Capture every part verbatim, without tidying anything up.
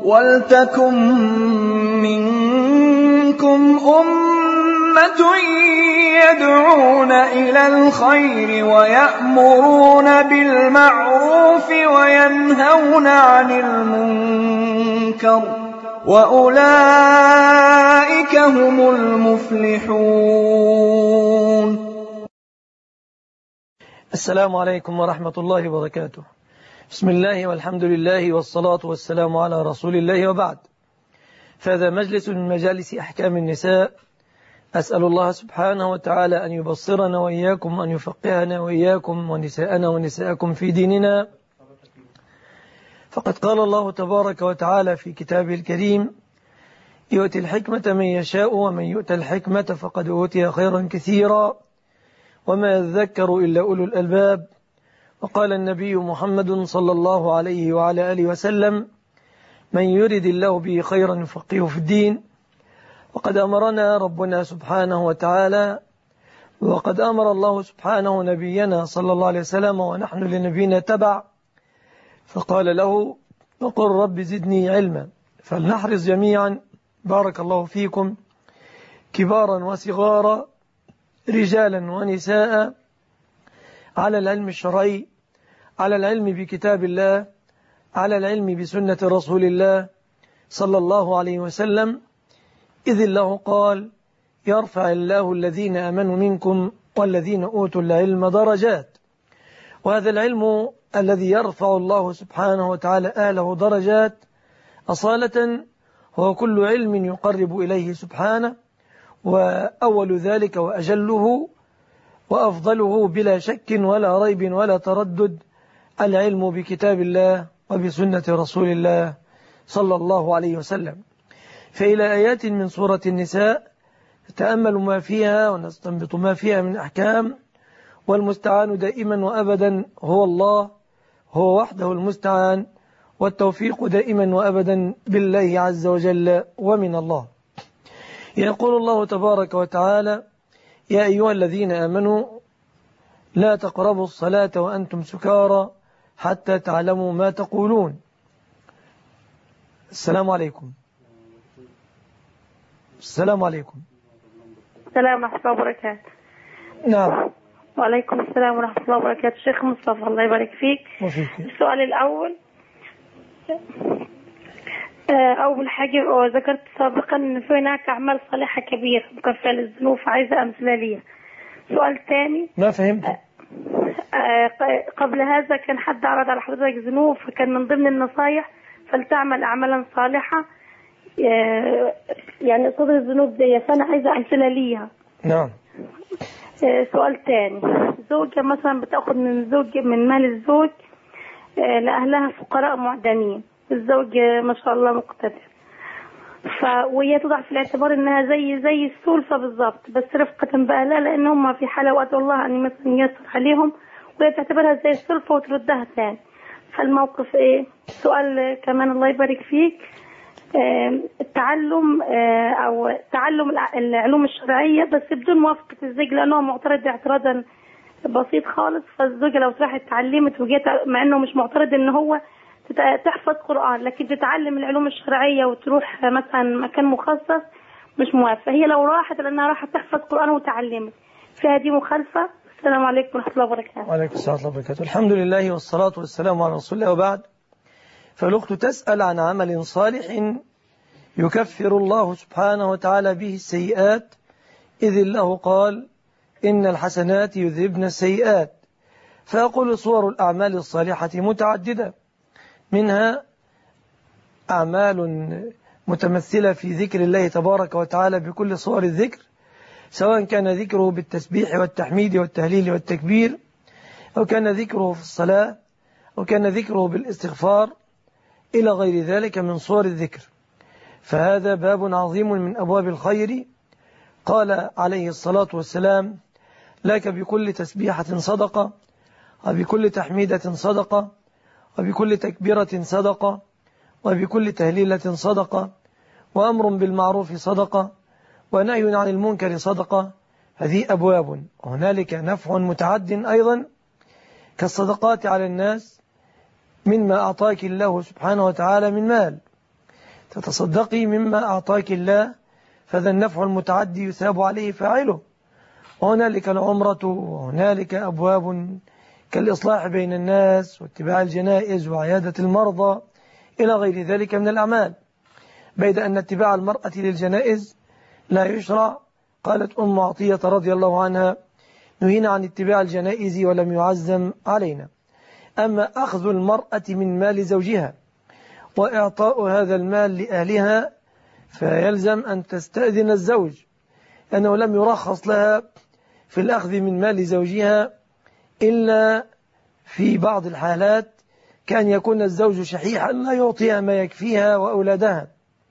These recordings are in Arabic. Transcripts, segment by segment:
وَلْتَكُن مِّنكُمْ أُمَّةٌ يَدْعُونَ إِلَى الْخَيْرِ وَيَأْمُرُونَ بِالْمَعْرُوفِ وَيَنْهَوْنَ عَنِ الْمُنكَرِ وَأُولَئِكَ هُمُ الْمُفْلِحُونَ. السلام عليكم ورحمة الله وبركاته. بسم الله والحمد لله والصلاة والسلام على رسول الله، وبعد. فهذا مجلس من مجالس أحكام النساء. أسأل الله سبحانه وتعالى أن يبصرنا وإياكم وأن يفقهنا وإياكم ونساءنا ونساءكم في ديننا. فقد قال الله تبارك وتعالى في كتابه الكريم: يؤتي الحكمة من يشاء ومن يؤتى الحكمة فقد أوتي خيرا كثيرا وما يذكر إلا أولو الألباب. وقال النبي محمد صلى الله عليه وعلى آله وسلم: من يرد الله به خيرا يفقهه في الدين. وقد أمرنا ربنا سبحانه وتعالى، وقد أمر الله سبحانه نبينا صلى الله عليه وسلم ونحن لنبينا تبع، فقال له: وقل رب زدني علما. فلنحرص جميعا بارك الله فيكم، كبارا وصغارا، رجالا ونساء، على العلم الشرعي، على العلم بكتاب الله، على العلم بسنة رسول الله صلى الله عليه وسلم، إذ الله قال: يرفع الله الذين آمنوا منكم والذين أوتوا العلم درجات. وهذا العلم الذي يرفع الله سبحانه وتعالى أهله درجات أصالة هو كل علم يقرب إليه سبحانه، وأول ذلك وأجله وأفضله بلا شك ولا ريب ولا تردد العلم بكتاب الله وبسنة رسول الله صلى الله عليه وسلم. فإلى آيات من سورة النساء نتأمل ما فيها ونستنبط ما فيها من أحكام، والمستعان دائما وأبدا هو الله، هو وحده المستعان، والتوفيق دائما وأبدا بالله عز وجل ومن الله. يقول الله تبارك وتعالى: يا أيها الذين آمنوا لا تقربوا الصلاة وأنتم سكارى حتى تعلموا ما تقولون. السلام عليكم. السلام عليكم. السلام ورحمة الله وبركاته. نعم. وعليكم السلام ورحمة الله وبركاته. شيخ مصطفى الله يبارك فيك. وفيك. السؤال الأول، أول حاجة ذكرت سابقا أن في هناك أعمال صالحة كبيرة مكفرة للذنوب، عايزة أمثلة ليها. سؤال ثاني، ما فهمت. قبل هذا كان حد عرض على حضرتك ذنوب، فكان من ضمن النصايح فلتعمل أعمالا صالحة يعني صدر الذنوب دي، فأنا عايزة أمثلة ليها. نعم. سؤال ثاني، زوجة مثلا بتأخذ من زوج من مال الزوج لأهلها فقراء معدمين، الزوج ما شاء الله مقتدر، وهي تضع في الاعتبار انها زي زي السلفة بالضبط، بس رفقة بأهلها لان هم في حالة وأدعو الله ان مثلا ييسر عليهم، وهي تعتبرها زي السلفة وتردها ثاني. فالموقف ايه؟ سؤال كمان الله يبارك فيك، التعلم او تعلم العلوم الشرعية بس بدون موافقة الزوج، لانه معترض اعتراضا بسيط خالص، فالزوجة لو راحت اتعلمت وجيت مع انه مش معترض ان هو تحفظ قرآن، لكن تتعلم العلوم الشرعية وتروح مثلا مكان مخصص مش موافقة، هي لو راحت لأنها راحت تحفظ قرآن وتعلمت، فيها دي مخالفة. السلام عليكم ورحمة الله وبركاته. وعليكم السلام ورحمة الله وبركاته. الحمد لله والصلاة والسلام على رسول الله، وبعد. فالأخت تسأل عن عمل صالح يكفر الله سبحانه وتعالى به السيئات، إذ الله قال: إن الحسنات يذهبن السيئات. فأقول: صور الأعمال الصالحة متعددة، منها أعمال متمثلة في ذكر الله تبارك وتعالى بكل صور الذكر، سواء كان ذكره بالتسبيح والتحميد والتهليل والتكبير، أو كان ذكره في الصلاة، أو كان ذكره بالاستغفار، إلى غير ذلك من صور الذكر. فهذا باب عظيم من أبواب الخير. قال عليه الصلاة والسلام: لك بكل تسبيحة صدقة، وبكل تحميدة صدقة، وبكل تكبيرة صدقة، وبكل تهليلة صدقة، وأمر بالمعروف صدقة، ونهي عن المنكر صدقة. هذه أبواب، وهنالك نفع متعد أيضا كالصدقات على الناس مما أعطاك الله سبحانه وتعالى من مال. فتصدقي مما أعطاك الله، فذا النفع المتعدي يثاب عليه فاعله. وهنالك العمرة، وهنالك أبواب كالإصلاح بين الناس واتباع الجنائز وعيادة المرضى إلى غير ذلك من الأعمال، بيد أن اتباع المرأة للجنائز لا يشرع. قالت أم عطية رضي الله عنها: نهينا عن اتباع الجنائز ولم يعزم علينا. أما أخذ المرأة من مال زوجها وإعطاء هذا المال لأهلها فيلزم أن تستأذن الزوج، لأنه لم يرخص لها في الأخذ من مال زوجها إلا في بعض الحالات، كان يكون الزوج شحيحا لا يعطيها ما يكفيها وأولادها.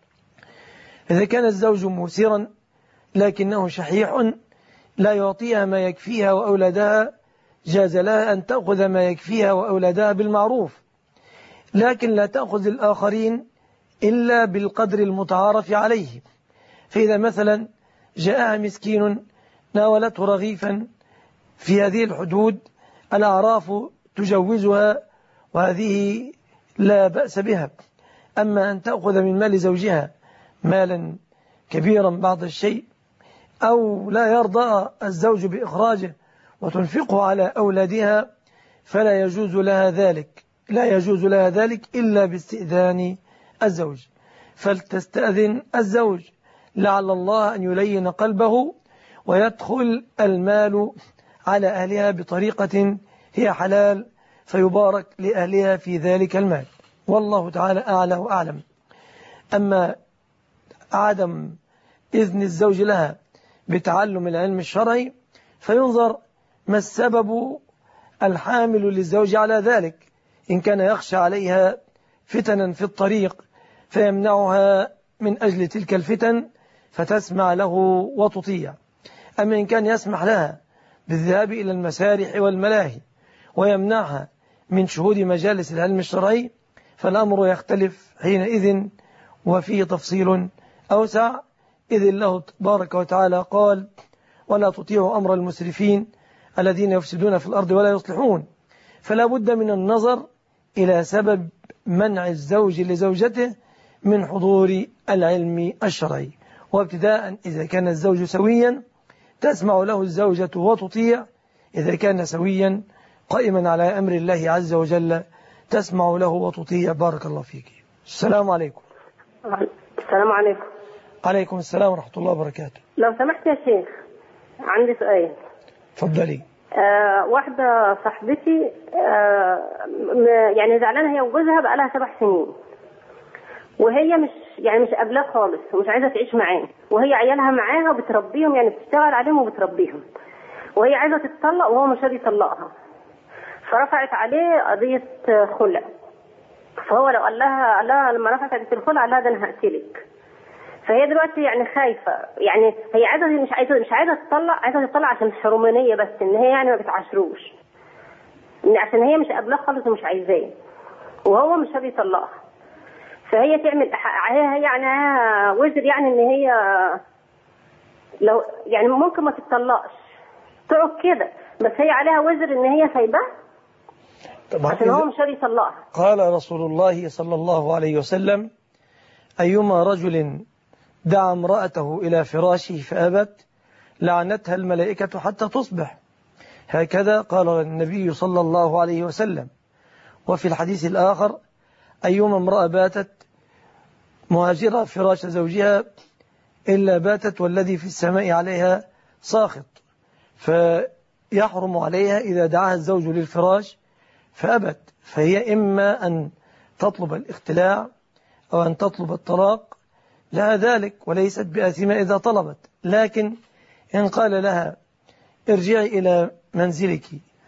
إذا كان الزوج موسرا لكنه شحيح لا يعطيها ما يكفيها وأولادها، جاز لها أن تأخذ ما يكفيها وأولادها بالمعروف، لكن لا تأخذ الآخرين إلا بالقدر المتعارف عليه. فإذا مثلا جاءها مسكين ناولته رغيفا في هذه الحدود الأعراف تجوزها، وهذه لا بأس بها. أما أن تأخذ من مال زوجها مالا كبيرا بعض الشيء، أو لا يرضى الزوج بإخراجه وتنفقه على أولادها، فلا يجوز لها ذلك، لا يجوز لها ذلك إلا باستئذان الزوج. فلتستأذن الزوج لعل الله أن يلين قلبه ويدخل المال على أهلها بطريقة هي حلال، فيبارك لأهلها في ذلك المال، والله تعالى أعلى وأعلم. أما عدم إذن الزوج لها بتعلم العلم الشرعي فينظر ما السبب الحامل للزوج على ذلك. إن كان يخشى عليها فتنا في الطريق فيمنعها من أجل تلك الفتن فتسمع له وتطيع. أما إن كان يسمح لها بالذهاب إلى المسارح والملاهي ويمنعها من شهود مجالس العلم الشرعي فالأمر يختلف حينئذ، وفيه تفصيل أوسع، إذ الله تبارك وتعالى قال: ولا تطيعوا أمر المسرفين الذين يفسدون في الأرض ولا يصلحون. فلا بد من النظر إلى سبب منع الزوج لزوجته من حضور العلم الشرعي. وابتداء إذا كان الزوج سويا تسمع له الزوجة وتطيع، إذا كان سويا قائما على أمر الله عز وجل تسمع له وتطيع. بارك الله فيك. السلام عليكم. السلام عليكم. عليكم السلام ورحمة الله وبركاته. لو سمحت يا شيخ عندي سؤال. تفضلي. آه واحدة صاحبتي آه يعني زعلانة هي وجوزها بقالها سبع سنين، وهي مش يعني مش قابلاه خالص ومش عايزة تعيش معاه، وهي عيالها معاها وبتربيهم، يعني بتشتغل عليهم وبتربيهم، وهي عايزة تتطلق وهو مش راضي يطلقها، فرفعت عليه قضية خلع. فهو لو قال لها قال لها لما رفعت قضية الخلع قال لها ده أنا هقتلك. فهي دلوقتي يعني خايفة، يعني هي عايزة مش عايزة مش عايزة تطلق، عايزة تطلق عشان حرمانية بس، إن هي يعني ما بتعاشروش، عشان هي مش قابلاه خالص ومش عايزاه وهو مش راضي يطلقها. فهي تعمل هي يعني وزر، يعني ان هي لو يعني ممكن ما تتطلقش تقعد كده، بس هي عليها وزر ان هي سايباه عشان هو مش راضي يطلقها. قال رسول الله صلى الله عليه وسلم: أيما رجل دعا امرأته إلى فراشه فأبت لعنتها الملائكة حتى تصبح. هكذا قال النبي صلى الله عليه وسلم. وفي الحديث الآخر: أيما امرأة باتت مهاجرة فراش زوجها إلا باتت والذي في السماء عليها ساخط. فيحرم عليها إذا دعاها الزوج للفراش فأبت، فهي إما أن تطلب الاختلاع أو أن تطلب الطلاق، لها ذلك وليست بآثمة إذا طلبت. لكن إن قال لها ارجعي إلى منزلك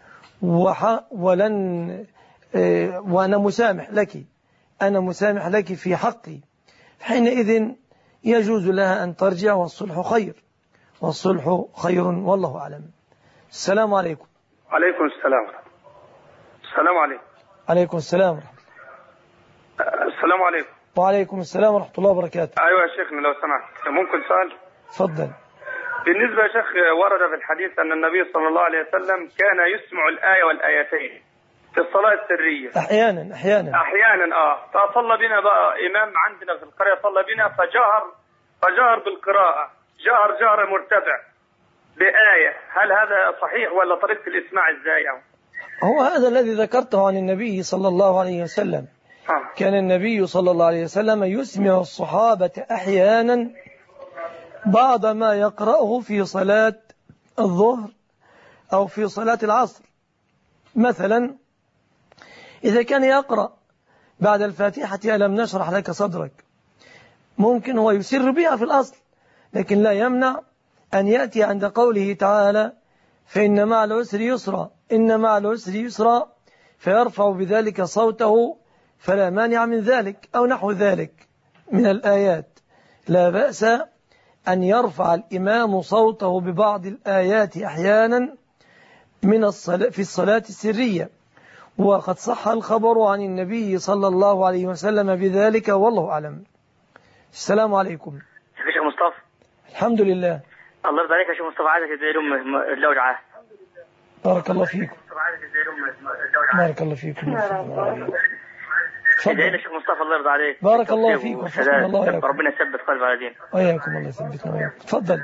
ولن وأنا مسامح لك أنا مسامح لك في حقي، حينئذ يجوز لها أن ترجع، والصلح خير، والصلح خير والله أعلم. السلام عليكم. عليكم السلام. السلام عليكم. عليكم السلام ورحمة الله. السلام عليكم. وعليكم السلام ورحمة الله وبركاته. أيوة يا شيخنا لو سمحت ممكن سؤال؟ تفضل. بالنسبة يا شيخ ورد في الحديث أن النبي صلى الله عليه وسلم كان يسمع الآية والآيتين في في الصلاة السرية. أحيانا أحيانا أحيانا آه فصلى بنا بقى إمام عندنا في القرية، صلى بنا فجهر فجهر بالقراءة، جهر جهر مرتفع بآية. هل هذا صحيح ولا طريقة الإسماع إزاي؟ هو هذا الذي ذكرته عن النبي صلى الله عليه وسلم. آه. كان النبي صلى الله عليه وسلم يسمع الصحابة أحيانا بعض ما يقرأه في صلاة الظهر أو في صلاة العصر. مثلا إذا كان يقرأ بعد الفاتحة ألم نشرح لك صدرك، ممكن هو يسر بها في الأصل، لكن لا يمنع أن يأتي عند قوله تعالى فإن مع العسر يسرا، إن مع العسر يسرا، فيرفع بذلك صوته، فلا مانع من ذلك، أو نحو ذلك من الآيات. لا بأس أن يرفع الإمام صوته ببعض الآيات أحيانا من الصلاة في الصلاة السرية، وقد صح الخبر عن النبي صلى الله عليه وسلم بذلك، والله أعلم. السلام عليكم. يا شيخ مصطفى. الحمد لله. الله يرضى عليك يا شيخ مصطفى، عايزك تدعي لهم اللوجعة. بارك الله فيكم. بارك الله فيكم. ادعي لي يا شيخ مصطفى الله يرضى عليك. بارك الله فيكم. الله يرضى. ربنا يثبت قلب على دين. وإياكم الله يثبتنا وإياكم. تفضل.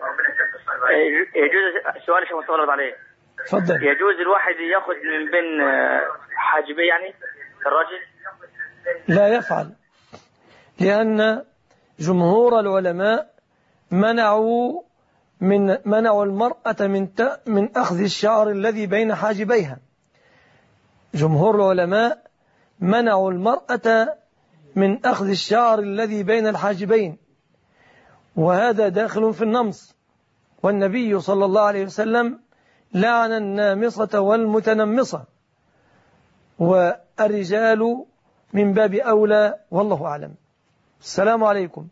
يجوز سؤال يا شيخ مصطفى الله يرضى عليك. تفضل. يجوز الواحد ياخذ من بين حاجبيه يعني الراجل؟ لا يفعل، لأن جمهور العلماء منعوا من منعوا المرأة من من أخذ الشعر الذي بين حاجبيها. جمهور العلماء منعوا المرأة من أخذ الشعر الذي بين الحاجبين، وهذا داخل في النمص. والنبي صلى الله عليه وسلم لعن النامصة والمتنمصة، والرجال من باب أولى، والله أعلم. السلام عليكم.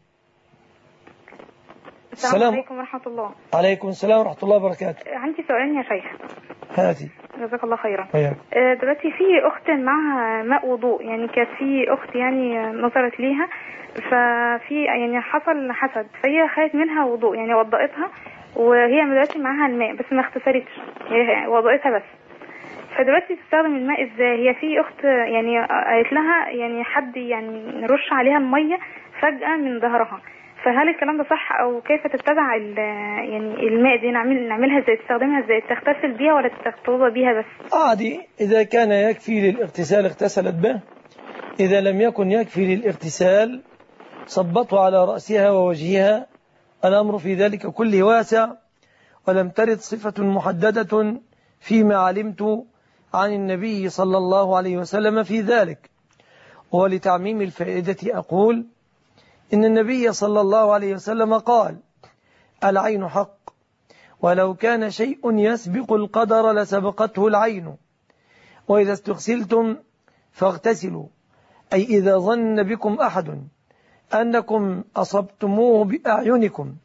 السلام عليكم ورحمة الله. عليكم السلام ورحمة الله وبركاته. عندي سؤالين يا شيخ. هاتي. جزاك الله خيرا. أيوة. دلوقتي في أخت معها ماء وضوء، يعني كانت في أخت يعني نظرت ليها، ففي يعني حصل حسد، فهي خدت منها وضوء، يعني وضأتها، وهي دلوقتي معاها الماء بس ما اغتسلتش، هي وضأتها بس. فدلوقتي تستخدم الماء ازاي؟ هي في أخت يعني قالت لها يعني حد يعني نرش عليها المية فجأة من ظهرها، فهل الكلام ده صح؟ او كيف تتبع يعني الماء دي نعمل نعملها ازاي؟ تستخدمها ازاي؟ تغتسل بيها ولا تتوضا بيها بس؟ عادي، اذا كان يكفي للاغتسال اغتسلت به، اذا لم يكن يكفي للاغتسال صبته على رأسها ووجهها. الامر في ذلك كله واسع، ولم ترد صفة محددة فيما علمت عن النبي صلى الله عليه وسلم في ذلك. ولتعميم الفائدة أقول إن النبي صلى الله عليه وسلم قال العين حق، ولو كان شيء يسبق القدر لسبقته العين، وإذا استغسلتم فاغتسلوا، أي إذا ظن بكم أحد أنكم أصبتموه بأعينكم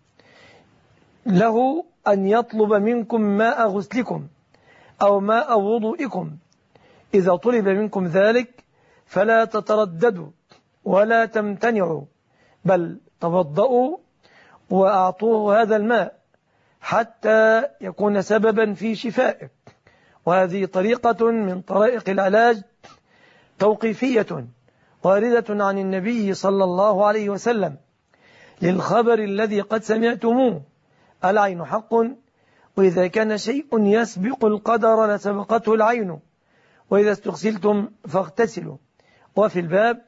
له أن يطلب منكم ماء غسلكم أو ماء وضوئكم. إذا طلب منكم ذلك فلا تترددوا ولا تمتنعوا، بل توضؤوا وأعطوه هذا الماء حتى يكون سببا في شفائه. وهذه طريقة من طرائق العلاج توقيفية واردة عن النبي صلى الله عليه وسلم للخبر الذي قد سمعتموه: العين حق، وإذا كان شيء يسبق القدر لسبقته العين، وإذا استغسلتم فاغتسلوا. وفي الباب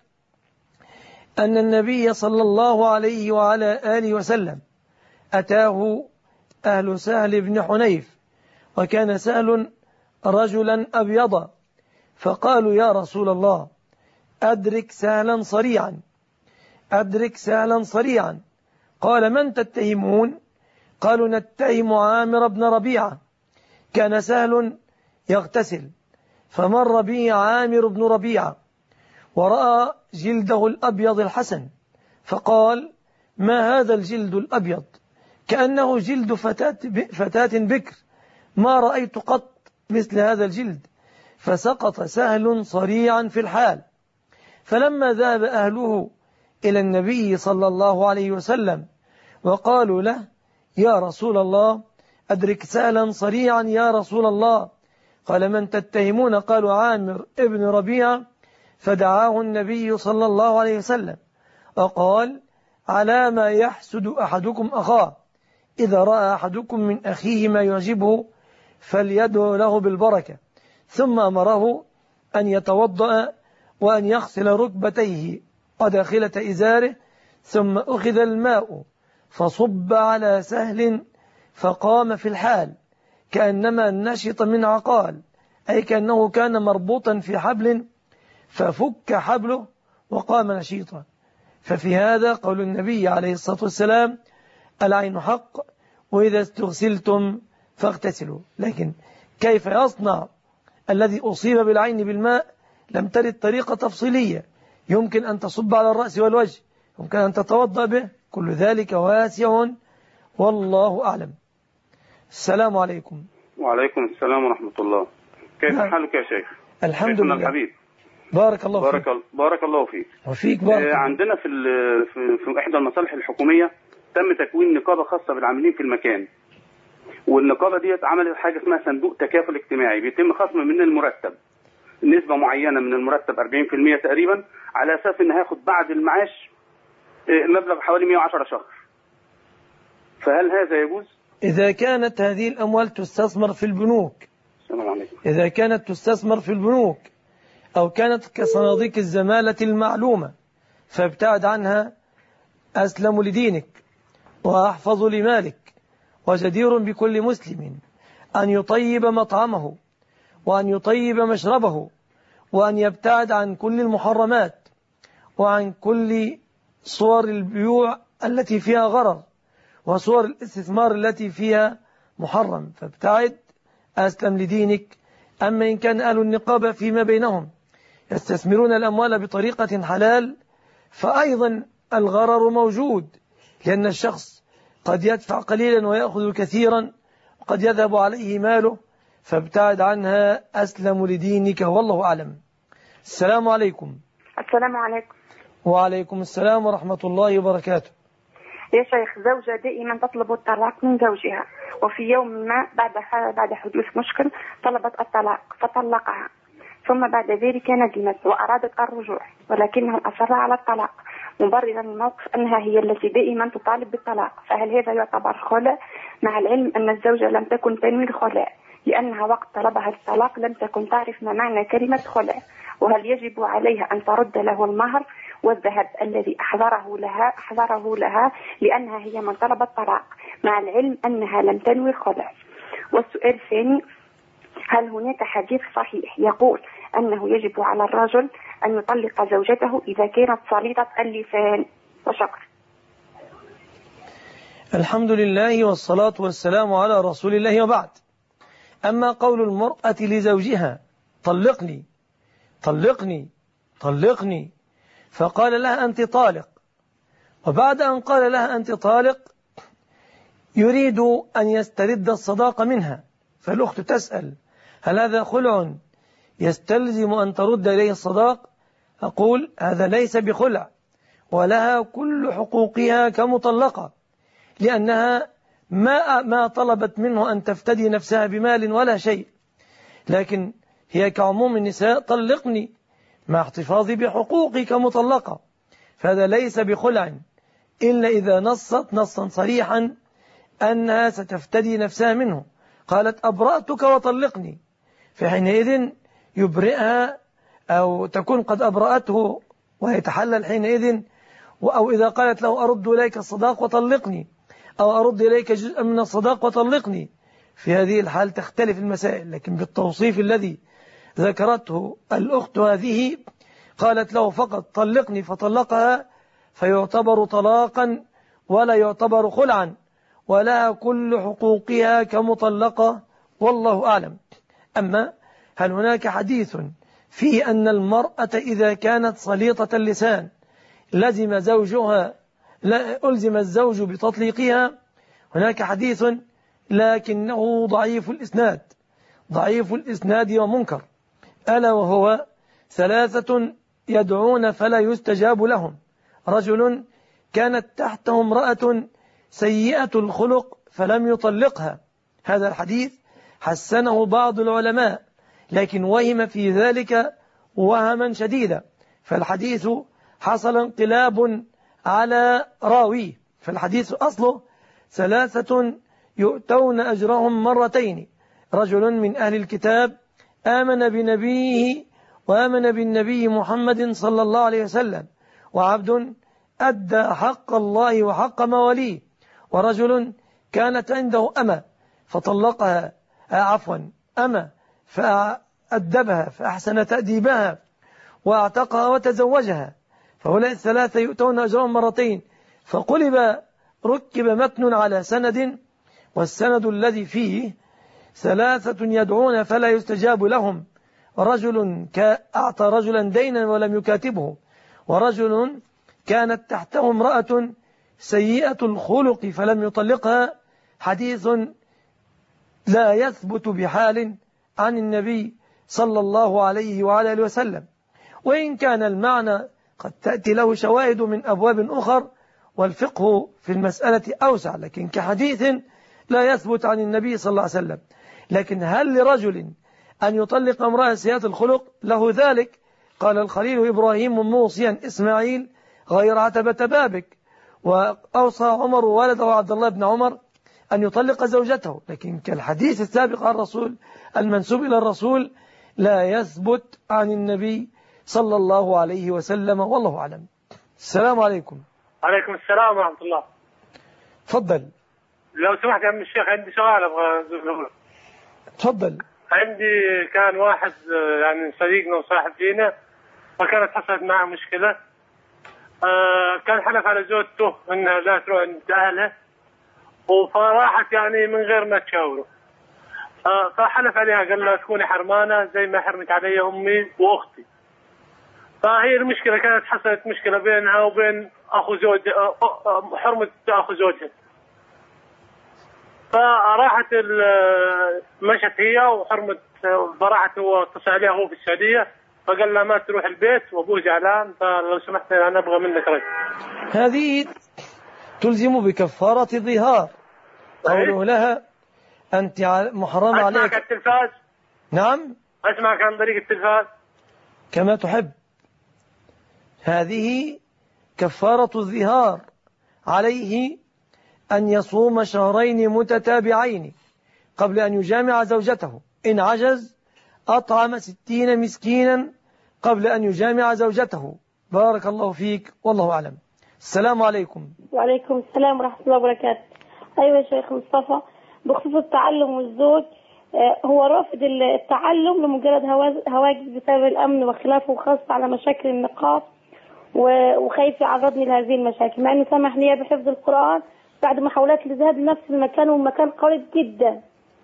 أن النبي صلى الله عليه وعلى آله وسلم أتاه أهل سهل بن حنيف، وكان سهل رجلا أبيضا، فقالوا: يا رسول الله أدرك سهلا صريعا، أدرك سهلا صريعا. قال: من تتهمون؟ قالوا: نتهم عامر بن ربيعة. كان سهل يغتسل، فمر به عامر بن ربيعة ورأى جلده الأبيض الحسن، فقال: ما هذا الجلد الأبيض؟ كأنه جلد فتاة, فتاة بكر، ما رأيت قط مثل هذا الجلد. فسقط سهل صريعا في الحال. فلما ذهب أهله إلى النبي صلى الله عليه وسلم وقالوا له: يا رسول الله أدرك سهلا صريعا يا رسول الله، قال: من تتهمون؟ قالوا: عامر ابن ربيعة. فدعاه النبي صلى الله عليه وسلم وقال: على ما يحسد أحدكم أخاه، إذا رأى أحدكم من أخيه ما يعجبه فليدعو له بالبركة. ثم أمره أن يتوضأ وأن يغسل ركبتيه وداخلة إزاره، ثم أخذ الماء فصب على سهل فقام في الحال كأنما نشط من عقال، أي كأنه كان مربوطا في حبل ففك حبله وقام نشيطا. ففي هذا قول النبي عليه الصلاة والسلام: العين حق، وإذا استغسلتم فاغتسلوا. لكن كيف يصنع الذي أصيب بالعين بالماء؟ لم ترد طريقة تفصيلية. يمكن أن تصب على الرأس والوجه، يمكن أن تتوضأ به، كل ذلك واسع والله أعلم. السلام عليكم. وعليكم السلام ورحمة الله. كيف نعم. حالك يا شيخ؟ الحمد لله الحبيب. بارك الله بارك فيك. بارك الله فيك. وفيك بارك. آه عندنا في, في في إحدى المصالح الحكومية تم تكوين نقابة خاصة بالعاملين في المكان، والنقابة دي عملت حاجة اسمها صندوق تكافل اجتماعي، بيتم خصم من المرتب نسبة معينة من المرتب أربعين بالمئة تقريبا، على أساس إن هياخد بعد المعاش مبلغ حوالي مئة وعشرة شهر. فهل هذا يجوز؟ إذا كانت هذه الأموال تستثمر في البنوك، السلام عليكم. إذا كانت تستثمر في البنوك أو كانت كصناديق الزمالة المعلومة فابتعد عنها، أسلم لدينك وأحفظ لمالك. وجدير بكل مسلم أن يطيب مطعمه وأن يطيب مشربه وأن يبتعد عن كل المحرمات وعن كل صور البيوع التي فيها غرر وصور الاستثمار التي فيها محرم، فابتعد أسلم لدينك. أما إن كان أهل النقابة فيما بينهم يستثمرون الأموال بطريقة حلال، فأيضا الغرر موجود، لأن الشخص قد يدفع قليلا ويأخذ كثيرا وقد يذهب عليه ماله، فابتعد عنها أسلم لدينك والله أعلم. السلام عليكم. السلام عليكم. وعليكم السلام ورحمة الله وبركاته. يا شيخ، زوجة دائما تطلب الطلاق من زوجها، وفي يوم ما بعد بعد حدوث مشكل طلبت الطلاق فطلقها، ثم بعد ذلك ندمت وأرادت الرجوع ولكنه أصر على الطلاق مبررا الموقف أنها هي التي دائما تطالب بالطلاق. فهل هذا يعتبر خلاء، مع العلم أن الزوجة لم تكن تنوي الخلاء، لأنها وقت طلبها الطلاق لم تكن تعرف ما معنى كلمة خلاء؟ وهل يجب عليها أن ترد له المهر والذهب الذي أحضره لها أحضره لها لأنها هي من طلب الطلاق، مع العلم أنها لم تنوي الخلاء؟ والسؤال الثاني: هل هناك حديث صحيح يقول أنه يجب على الرجل أن يطلق زوجته إذا كانت صليطة اللسان؟ وشكرا. الحمد لله والصلاة والسلام على رسول الله، وبعد. أما قول المرأة لزوجها: طلقني طلقني طلقني، فقال لها: أنت طالق، وبعد أن قال لها أنت طالق يريد أن يسترد الصداق منها، فالأخت تسأل: هل هذا خلع يستلزم أن ترد إليه الصداق؟ أقول: هذا ليس بخلع، ولها كل حقوقها كمطلقة، لأنها ما ما طلبت منه أن تفتدي نفسها بمال ولا شيء، لكن هي كعموم النساء: طلقني، مع احتفاظي بحقوقي كمطلقة. فهذا ليس بخلع إلا إذا نصت نصا صريحا أنها ستفتدي نفسها منه، قالت: أبرأتك وطلقني، فحينئذ يبرئها أو تكون قد أبرأته ويتحلل حينئذ. أو إذا قالت له: أرد إليك الصداق وطلقني، أو أرد إليك جزءا من الصداق وطلقني، في هذه الحال تختلف المسائل. لكن بالتوصيف الذي ذكرته الأخت هذه، قالت له فقط: طلقني، فطلقها، فيعتبر طلاقا ولا يعتبر خلعا، ولها كل حقوقها كمطلقة والله أعلم. أما هل هناك حديث فيه أن المرأة إذا كانت صليطة اللسان لزم زوجها لا ألزم الزوج بتطليقها؟ هناك حديث لكنه ضعيف الإسناد ضعيف الإسناد ومنكر، ألا وهو: ثلاثة يدعون فلا يستجاب لهم، رجل كانت تحته امرأة سيئة الخلق فلم يطلقها. هذا الحديث حسنه بعض العلماء لكن وهم في ذلك وهما شديدا، فالحديث حصل انقلاب على راويه. فالحديث أصله ثلاثة يؤتون أجرهم مرتين: رجل من أهل الكتاب آمن بنبيه وآمن بالنبي محمد صلى الله عليه وسلم، وعبد أدى حق الله وحق مواليه، ورجل كانت عنده أمة فطلقها عفوا أمة فأدبها فأحسن تأديبها واعتقها وتزوجها. فهؤلاء الثلاثة يؤتون أجرهم مرتين. فقلب ركب متن على سند، والسند الذي فيه ثلاثة يدعون فلا يستجاب لهم: رجل أعطى رجلا دينا ولم يكاتبه، ورجل كانت تحته امرأة سيئة الخلق فلم يطلقها. حديث لا يثبت بحال عن النبي صلى الله عليه وعلى آله وسلم، وإن كان المعنى قد تأتي له شواهد من أبواب أخر والفقه في المسألة أوسع، لكن كحديث لا يثبت عن النبي صلى الله عليه وسلم. لكن هل لرجل أن يطلق امرأة سيئة الخلق؟ له ذلك. قال الخليل إبراهيم موصيا إسماعيل غير عتبة بابك، وأوصى عمر والده عبد الله بن عمر أن يطلق زوجته. لكن كالحديث السابق عن الرسول المنسوب إلى الرسول لا يثبت عن النبي صلى الله عليه وسلم، والله أعلم. السلام عليكم. عليكم السلام ورحمة الله. تفضل. لو سمحت يا عم الشيخ عندي سؤال أبغى أقوله. تفضل. عندي كان واحد يعني صديقنا وصاحب فينا، وكانت حصلت معه مشكلة. آه كان حلف على زوجته انها لا تروح عند اهلها، وفراحت يعني من غير ما تشاوره. آه فحلف عليها قال لها تكوني حرمانة زي ما حرمت علي امي واختي. فهي المشكلة كانت حصلت مشكلة بينها وبين اخو زوج آه حرمة اخو زوجها. فراحت مشت هي وحرمت، فراحت هو اتصل عليها هو في السعودية فقال لها ما تروح البيت وابوه زعلان، فلو سمحت انا ابغى منك رجل. هذه تلزم بكفارة ظهار. قوله لها أنت محرم عليك. أسمعك التلفاز. نعم أسمعك عن طريق التلفاز كما تحب. هذه كفارة الظهار، عليه أن يصوم شهرين متتابعين قبل أن يجامع زوجته. إن عجز أطعم ستين مسكينا قبل أن يجامع زوجته. بارك الله فيك، والله أعلم. السلام عليكم. وعليكم السلام ورحمة الله وبركاته. أيوة يا شيخ مصطفى، بخصوص التعلم والزوج، هو رافض التعلم لمجرد هواجس بسبب الأمن وخلافه، وخاصة على مشاكل النقاط، وخايف يعرضني لهذه المشاكل، مع أنه سمح لي بحفظ القرآن بعد محاولات لذهاب لنفس المكان، والمكان قريب جدا.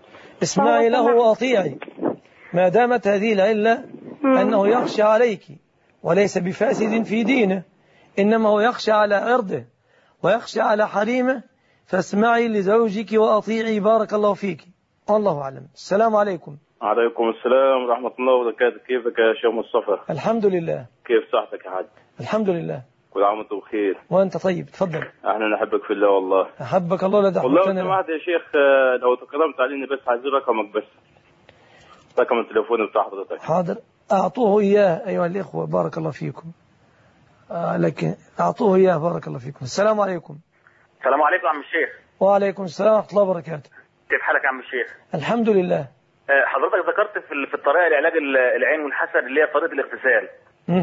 اسمعي له وأطيعي، ما دامت هذه العلة أنه يخشى عليك وليس بفاسد في دينه، إنما هو يخشى على عرضه ويخشى على حريمه، فاسمعي لزوجك وأطيعي. بارك الله فيك، والله أعلم. السلام عليكم. عليكم السلام ورحمة الله وبركاته. كيفك يا شيخ مصطفى؟ الحمد لله. كيف صحتك يا حاج؟ الحمد لله. كل عام وانت بخير. وانت طيب. تفضل. احنا نحبك في الله والله. احبك الله لا دعوة. والله سمعت يا شيخ، لو تكرمت علينا بس عايزين رقمك، بس رقم التليفون بتاع حضرتك. حاضر، اعطوه اياه ايها الاخوة. بارك الله فيكم. آه لكن اعطوه اياه. بارك الله فيكم. السلام عليكم. السلام عليكم يا عم الشيخ. وعليكم السلام ورحمة الله وبركاته. كيف حالك يا عم الشيخ؟ الحمد لله. حضرتك ذكرت في في الطريقة لعلاج العين والحسد اللي هي طريقة الاغتسال. امم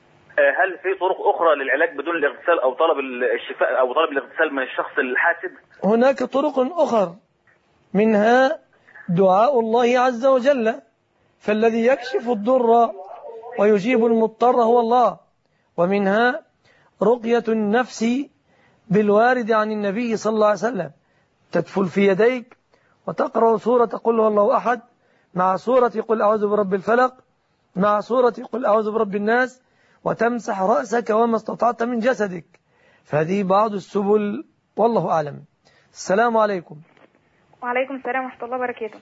هل في طرق أخرى للعلاج بدون الاغتسال أو طلب الشفاء أو طلب الاغتسال من الشخص الحاسد؟ هناك طرق أخرى، منها دعاء الله عز وجل، فالذي يكشف الضر ويجيب المضطر هو الله. ومنها رقية النفس بالوارد عن النبي صلى الله عليه وسلم، تدفل في يديك وتقرأ سورة قل هو الله أحد مع سورة قل أعوذ برب الفلق مع سورة قل أعوذ برب الناس، وتمسح رأسك وما استطعت من جسدك. فهذه بعض السبل، والله أعلم. السلام عليكم. وعليكم السلام ورحمة الله وبركاته.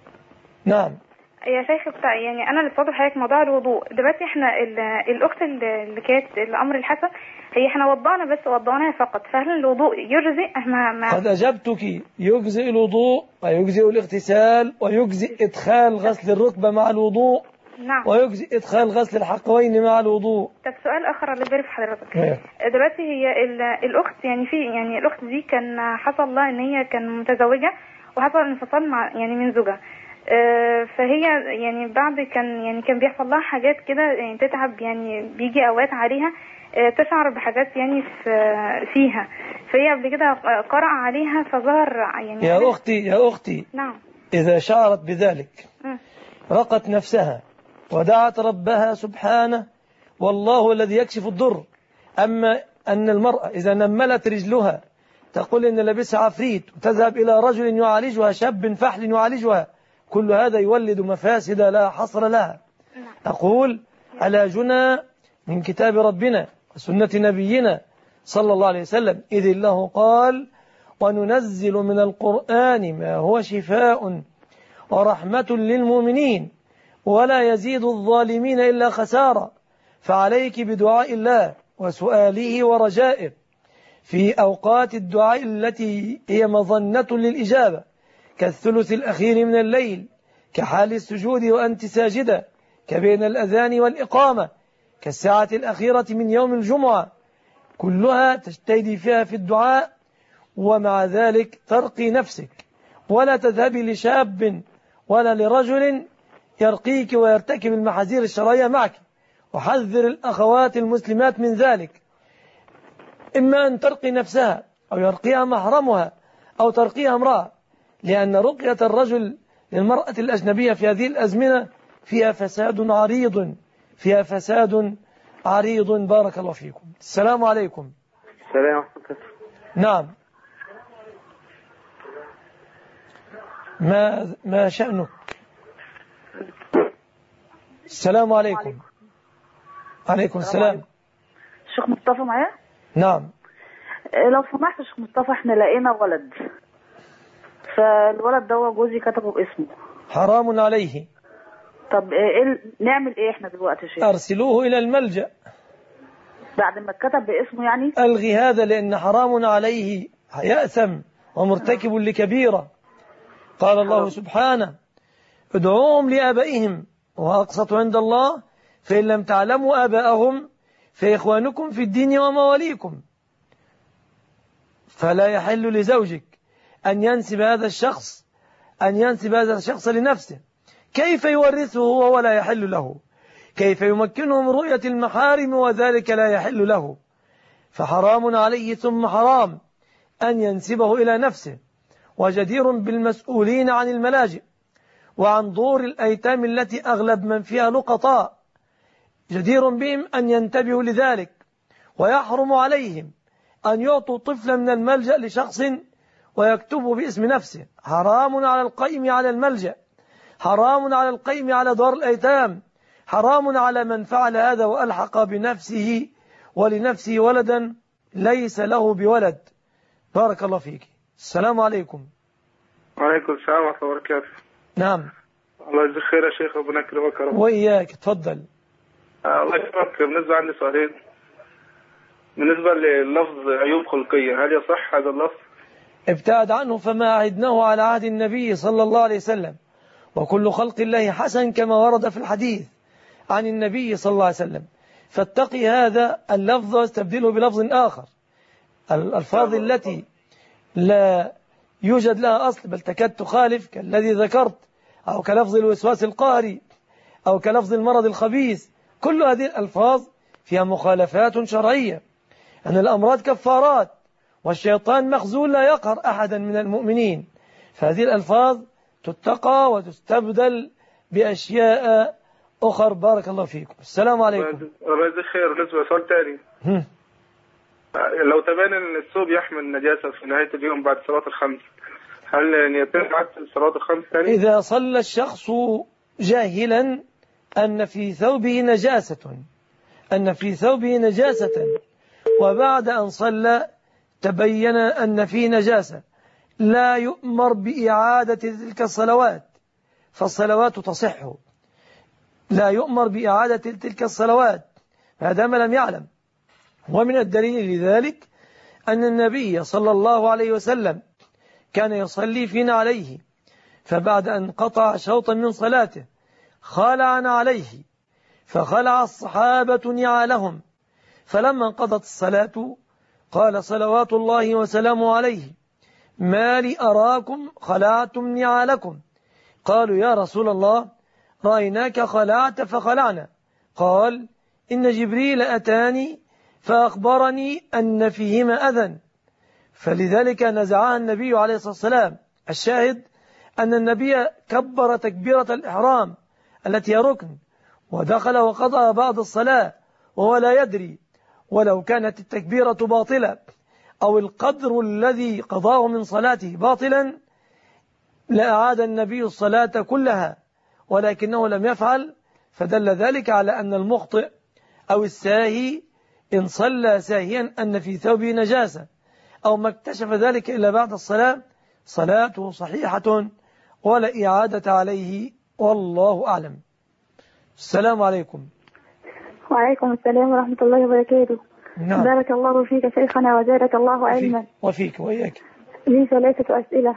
نعم يا شيخ بتاع، يعني أنا اللي بفضل حضرتك موضوع الوضوء دلوقتي. احنا الأخت اللي كانت الأمر الحسن هي احنا وضعنا بس وضعناها فقط، فهل الوضوء يجزئ؟ ما ما قد أجبتك، يجزئ الوضوء ويجزئ الاغتسال ويجزئ إدخال غسل الركبة مع الوضوء. نعم. ويجزئ إدخال غسل الحقوين مع الوضوء. طب سؤال آخر اللي بيعرف حضرتك. إيه. دلوقتي هي الأخت يعني في يعني الأخت دي كان حصل لها إن هي كان متزوجة وحصل انفصال مع يعني من زوجها، فهي يعني بعد كان يعني كان بيحصل لها حاجات كده يعني تتعب، يعني بيجي أوقات عليها تشعر بحاجات يعني فيها، فهي قبل كده قرأ عليها فظهر يعني. يا أختي يا أختي نعم. إذا شعرت بذلك م. رقت نفسها ودعت ربها سبحانه والله الذي يكشف الضر. أما أن المرأة إذا نملت رجلها تقول إن لبسها عفريت وتذهب إلى رجل يعالجها، شاب فحل يعالجها، كل هذا يولد مفاسد لا حصر لها. أقول علاجنا من كتاب ربنا وسنة نبينا صلى الله عليه وسلم، إذ الله قال وننزل من القرآن ما هو شفاء ورحمة للمؤمنين ولا يزيد الظالمين إلا خسارة. فعليك بدعاء الله وسؤاله ورجائه في أوقات الدعاء التي هي مظنة للإجابة، كالثلث الأخير من الليل، كحال السجود وأنت ساجدة، كبين الأذان والإقامة، كالساعة الأخيرة من يوم الجمعة، كلها تجتهدي فيها في الدعاء، ومع ذلك ترقي نفسك ولا تذهبي لشاب ولا لرجل يرقيك ويرتكب المحاذير الشرعية معك. وحذر الأخوات المسلمات من ذلك، إما أن ترقي نفسها أو يرقيها محرمها أو ترقيها امرأة، لأن رقية الرجل للمرأة الأجنبية في هذه الأزمنة فيها فساد عريض فيها فساد عريض. بارك الله فيكم. السلام عليكم. السلام. نعم. ما ما شأنك؟ السلام عليكم. عليكم السلام. شيخ مصطفى معايا؟ نعم. لو سمحت يا شيخ مصطفى، احنا لقينا ولد، فالولد ده جوزي كتبه باسمه. حرام عليه. طب ايه نعمل ايه احنا دلوقتي يا شيخ؟ ارسلوه الى الملجأ بعد ما اتكتب باسمه يعني. الغي هذا لان حرام عليه، يأثم ومرتكب لكبيرة. قال الله سبحانه ادعوهم لآبائهم وأقسط عند الله فإن لم تعلموا آباءهم فإخوانكم في الدين ومواليكم. فلا يحل لزوجك أن ينسب هذا الشخص أن ينسب هذا الشخص لنفسه. كيف يورثه هو ولا يحل له؟ كيف يمكنه من رؤية المحارم وذلك لا يحل له؟ فحرام عليه ثم حرام أن ينسبه إلى نفسه. وجدير بالمسؤولين عن الملاجئ وعن دور الأيتام التي أغلب من فيها لقطاء، جدير بهم أن ينتبهوا لذلك، ويحرم عليهم أن يعطوا طفلا من الملجأ لشخص ويكتبه باسم نفسه. حرام على القيم على الملجأ، حرام على القيم على دار الأيتام، حرام على من فعل هذا وألحق بنفسه ولنفسه ولدا ليس له بولد. بارك الله فيك. السلام عليكم. وعليكم السلام ورحمة الله وبركاته. نعم. الله يجزيك خير يا شيخ، ربنا يكرمك يا رب. وإياك. تفضل. آه الله يكرمك. بالنسبة عندي سؤالين. بالنسبة للفظ عيوب خلقية، هل يصح هذا اللفظ؟ ابتعد عنه، فما عهدناه على عهد النبي صلى الله عليه وسلم، وكل خلق الله حسن كما ورد في الحديث عن النبي صلى الله عليه وسلم. فاتقي هذا اللفظ واستبدله بلفظ آخر. الألفاظ التي لا يوجد لها أصل بل تكاد تخالف كالذي ذكرت، أو كلفظ الوسواس القهري، أو كلفظ المرض الخبيث، كل هذه الألفاظ فيها مخالفات شرعية. أن الأمراض كفارات والشيطان مخزول لا يقهر أحدا من المؤمنين. فهذه الألفاظ تتقى وتستبدل بأشياء أخر. بارك الله فيكم. السلام عليكم. الله يجزيك خير. بالنسبة لسؤال تاني، لو تبين أن الثوب يحمل نجاسة في نهاية اليوم بعد صلاة الخمس، هل يتم عد صلاة الخمس ثاني؟ إذا صلى الشخص جاهلا أن في ثوبه نجاسة أن في ثوبه نجاسة وبعد أن صلى تبين أن فيه نجاسة، لا يؤمر بإعادة تلك الصلوات، فالصلوات تصح. لا يؤمر بإعادة تلك الصلوات ما دام لم يعلم. ومن الدليل لذلك أن النبي صلى الله عليه وسلم كان يصلي فينا عليه، فبعد أن قطع شوطا من صلاته خلعنا عليه، فخلع الصحابة نعالهم، فلما انقضت الصلاة قال صلوات الله وسلامه عليه: ما لي أراكم خلعتم نعالكم؟ قالوا: يا رسول الله رأيناك خلعت فخلعنا. قال: إن جبريل أتاني فأخبرني أن فيهما أذى، فلذلك نزعها النبي عليه الصلاة والسلام. الشاهد أن النبي كبر تكبيرة الإحرام التي هي ركن، ودخل وقضى بعد الصلاة وهو لا يدري، ولو كانت التكبيرة باطلة أو القدر الذي قضاه من صلاته باطلا لأعاد النبي الصلاة كلها، ولكنه لم يفعل، فدل ذلك على أن المخطئ أو الساهي إن صلى ساهيا أن في ثوبه نجاسة أو ما اكتشف ذلك إلا بعد الصلاة صلاته صحيحة ولا إعادة عليه، والله أعلم. السلام عليكم. وعليكم السلام ورحمة الله وبركاته. نعم. بارك الله فيك شيخنا وزادك الله علما. وفيك وإياك. لي ثلاثة أسئلة.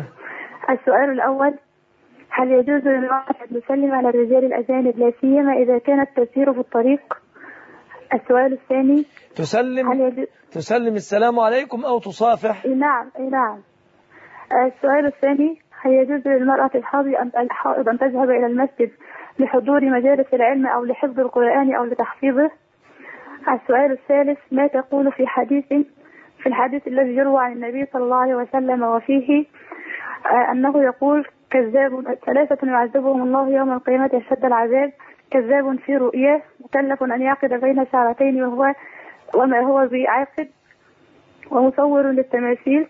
السؤال الأول: هل يجوز للمرأة أن تسلم على الرجال الأجانب لا سيما إذا كانت تسير في الطريق؟ السؤال الثاني: تسلم يجوز... تسلم السلام عليكم أو تصافح؟ نعم نعم. السؤال الثاني: هل يجوز للمرأة الحائض أن تذهب إلى المسجد لحضور مجالس العلم أو لحفظ القرآن أو لتحفيظه؟ السؤال الثالث: ما تقول في حديث في الحديث الذي يروى عن النبي صلى الله عليه وسلم وفيه أنه يقول: كذاب ثلاثة يعذبهم الله يوم القيامة أشد العذاب، كذاب في رؤياه، مكلف أن يعقد بين شعرتين وهو وما هو بعاقد، ومصور للتماثيل،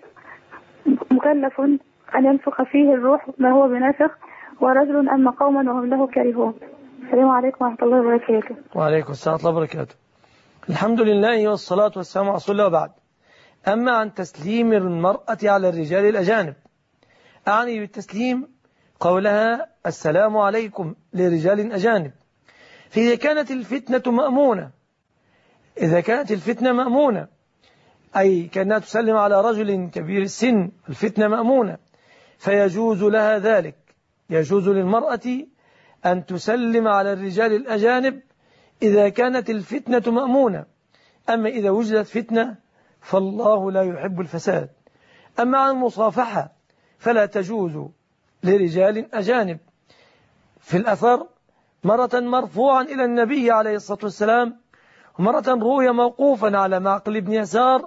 مكلف أن ينفخ فيه الروح ما هو بنافخ، ورجل أما قوما وهم له كارهون. السلام عليكم ورحمة الله وبركاته. وعليكم السلام ورحمة الله وبركاته. الحمد لله والصلاة والسلام على رسول الله وبعد. أما عن تسليم المرأة على الرجال الأجانب، أعني بالتسليم قولها السلام عليكم لرجال أجانب، فإذا كانت الفتنة مأمونة إذا كانت الفتنة مأمونة أي كأنها تسلم على رجل كبير السن، الفتنة مأمونة، فيجوز لها ذلك. يجوز للمرأة أن تسلم على الرجال الأجانب إذا كانت الفتنة مأمونة. أما إذا وجدت فتنة فالله لا يحب الفساد. أما عن المصافحة فلا تجوز لرجال أجانب. في الأثر مرة مرفوعا إلى النبي عليه الصلاة والسلام، ومرة روي موقوفا على معقل بن يسار: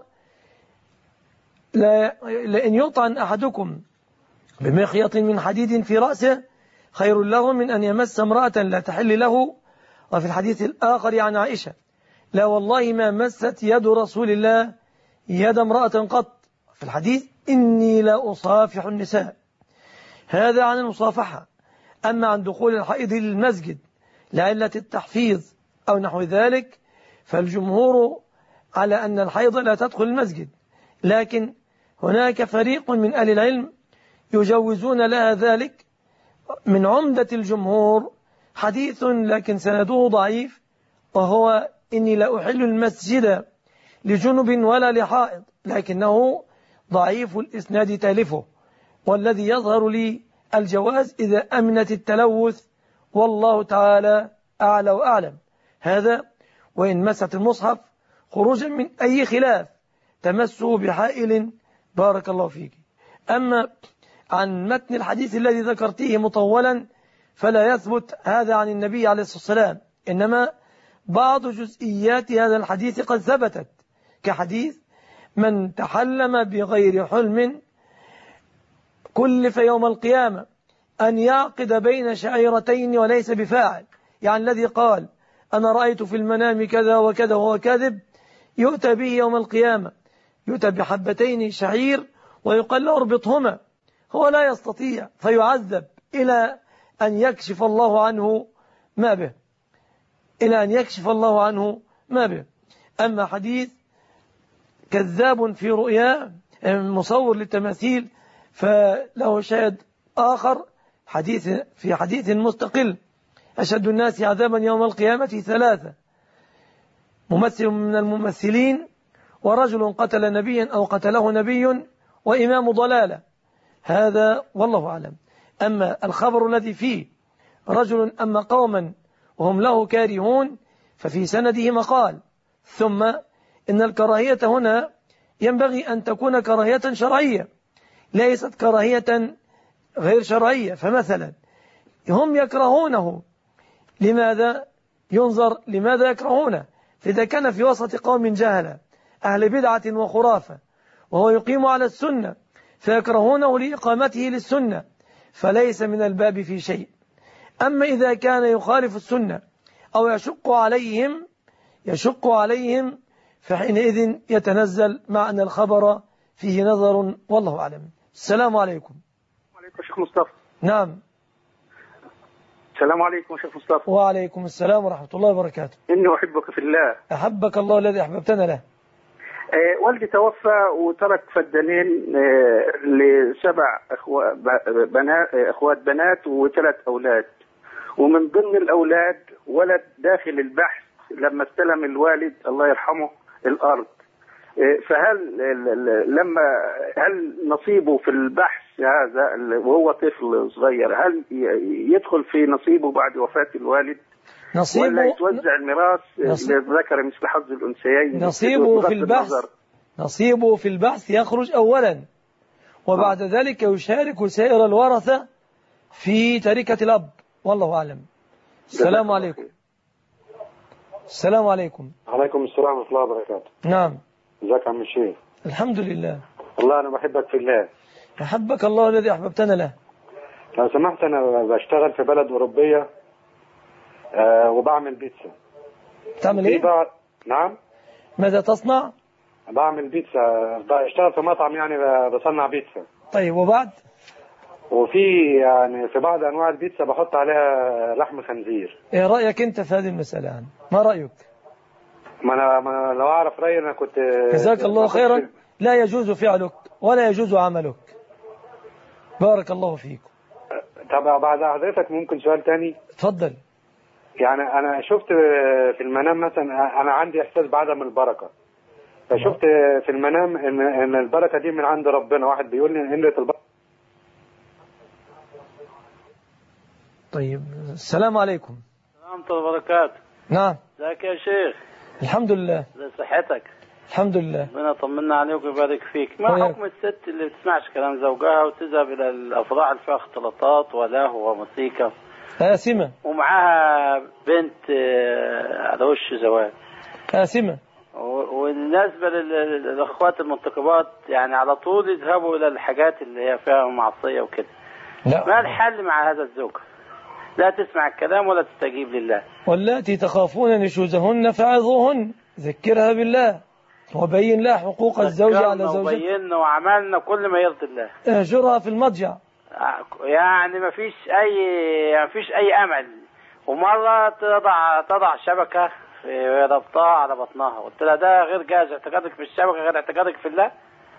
لأن يطعن أحدكم بمخيط من حديد في رأسه خير له من أن يمس امرأة لا تحل له. وفي الحديث الآخر عن عائشة: لا والله ما مست يد رسول الله يد امرأة قط. في الحديث: إني لا أصافح النساء. هذا عن المصافحة. أما عن دخول الحائض للمسجد لعلة التحفيظ أو نحو ذلك فالجمهور على أن الحائض لا تدخل المسجد، لكن هناك فريق من أهل العلم يجوزون لها ذلك. من عمدة الجمهور حديث لكن سنده ضعيف، وهو: إني لا أحل المسجد لجنب ولا لحائض، لكنه ضعيف الإسناد تالفه، والذي يظهر لي الجواز إذا أمنت التلوث، والله تعالى أعلى وأعلم. هذا وإن مست المصحف خروجا من أي خلاف تمسه بحائل، بارك الله فيك. أما عن متن الحديث الذي ذكرتيه مطولا فلا يثبت هذا عن النبي عليه الصلاة والسلام، إنما بعض جزئيات هذا الحديث قد ثبتت، كحديث: من تحلم بغير حلم كلف يوم القيامة أن يعقد بين شعيرتين وليس بفاعل. يعني الذي قال أنا رأيت في المنام كذا وكذا وهو كاذب يؤتى به يوم القيامة، يؤتى بحبتين شعير ويقال له اربطهما، هو لا يستطيع فيعذب إلى أن يكشف الله عنه ما به إلى أن يكشف الله عنه ما به. أما حديث كذاب في رؤيا مصور للتماثيل فله شاهد آخر، حديث في حديث مستقل: أشد الناس عذابا يوم القيامة ثلاثة: ممثل من الممثلين، ورجل قتل نبيا أو قتله نبي، وإمام ضلالة. هذا والله أعلم. أما الخبر الذي فيه رجل أما قوما وهم له كارهون ففي سنده مقال. ثم إن الكراهية هنا ينبغي أن تكون كراهية شرعية، ليست كراهية غير شرعية. فمثلا هم يكرهونه، لماذا؟ ينظر لماذا يكرهونه. فإذا كان في وسط قوم جهلة أهل بدعة وخرافة وهو يقيم على السنة فيكرهونه لإقامته للسنة فليس من الباب في شيء. أما إذا كان يخالف السنة أو يشق عليهم يشق عليهم فحينئذ يتنزل مع أن الخبر فيه نظر والله أعلم. السلام عليكم. وعليكم شيخ مصطفى. نعم. السلام عليكم شيخ مصطفى. وعليكم السلام ورحمة الله وبركاته. إني أحبك في الله. أحبك الله الذي أحببتنا له. آه والدي توفى وترك فدانين آه لسبع أخوة بنات أخوات بنات وثلاث أولاد، ومن ضمن الأولاد ولد داخل البحث لما استلم الوالد الله يرحمه الأرض. آه فهل لما هل نصيبه في البحث هذا وهو طفل صغير هل يدخل في نصيبه بعد وفاة الوالد نصيبه ولا يتوزع الميراث للذكر مثل حظ الأنثيين؟ نصيبه في البحث نصيبه في البحث يخرج أولا، وبعد آه. ذلك يشارك سائر الورثة في تركة الأب والله أعلم. السلام عليكم. السلام عليكم. عليكم السلام ورحمة الله وبركاته. نعم. ازيك يا عم الشيخ؟ الحمد لله. والله أنا بحبك في الله. أحبك الله الذي أحببتنا له. لو سمحت أنا بشتغل في بلد أوروبية أه وبعمل بيتزا. تعمل إيه؟ بقى... نعم. ماذا تصنع؟ بعمل بيتزا، بشتغل في مطعم يعني بصنع بيتزا. طيب وبعد؟ وفي يعني في بعض أنواع البيتزا بحط عليها لحم خنزير. إيه رأيك أنت في هذه المسألة يعني؟ ما رأيك؟ ما أنا, ما أنا لو أعرف رأيي أنا كنت. جزاك الله خيرا. لا يجوز فعلك ولا يجوز عملك. بارك الله فيك. طب بعد حضرتك ممكن سؤال تاني؟ اتفضل. يعني أنا شفت في المنام مثلا أنا عندي إحساس بعدم البركة، فشفت في المنام إن إن البركة دي من عند ربنا، واحد بيقول لي إن البركة. طيب السلام عليكم. ورحمة الله وبركاته. نعم. ازيك يا شيخ؟ الحمد لله. ازي صحتك؟ الحمد لله. ربنا طمنا عليك ويبارك فيك. ما حكم الست اللي بتسمعش كلام زوجها وتذهب الى الافراح اللي فيها اختلاطات ولهو وموسيقى؟ آثمة. ومعاها بنت على وش زواج. آثمة. وبالنسبة للأخوات المنتقبات يعني على طول يذهبوا إلى الحاجات اللي هي فيها معصية وكده. لا. ما الحل مع هذا الزوج؟ لا تسمع الكلام ولا تستجيب لله. واللاتي تخافون نشوزهن فعظوهن، ذكرها بالله وبين لها حقوق الزوج على زوجته. وبينا وعملنا كل ما يرضي الله. اهجرها في المضجع. يعني ما فيش أي ما فيش أي أمل. ومرة تضع تضع شبكة ربطها على بطنها، قلت لها ده غير جاز، اعتقادك في الشبكة غير اعتقادك في الله.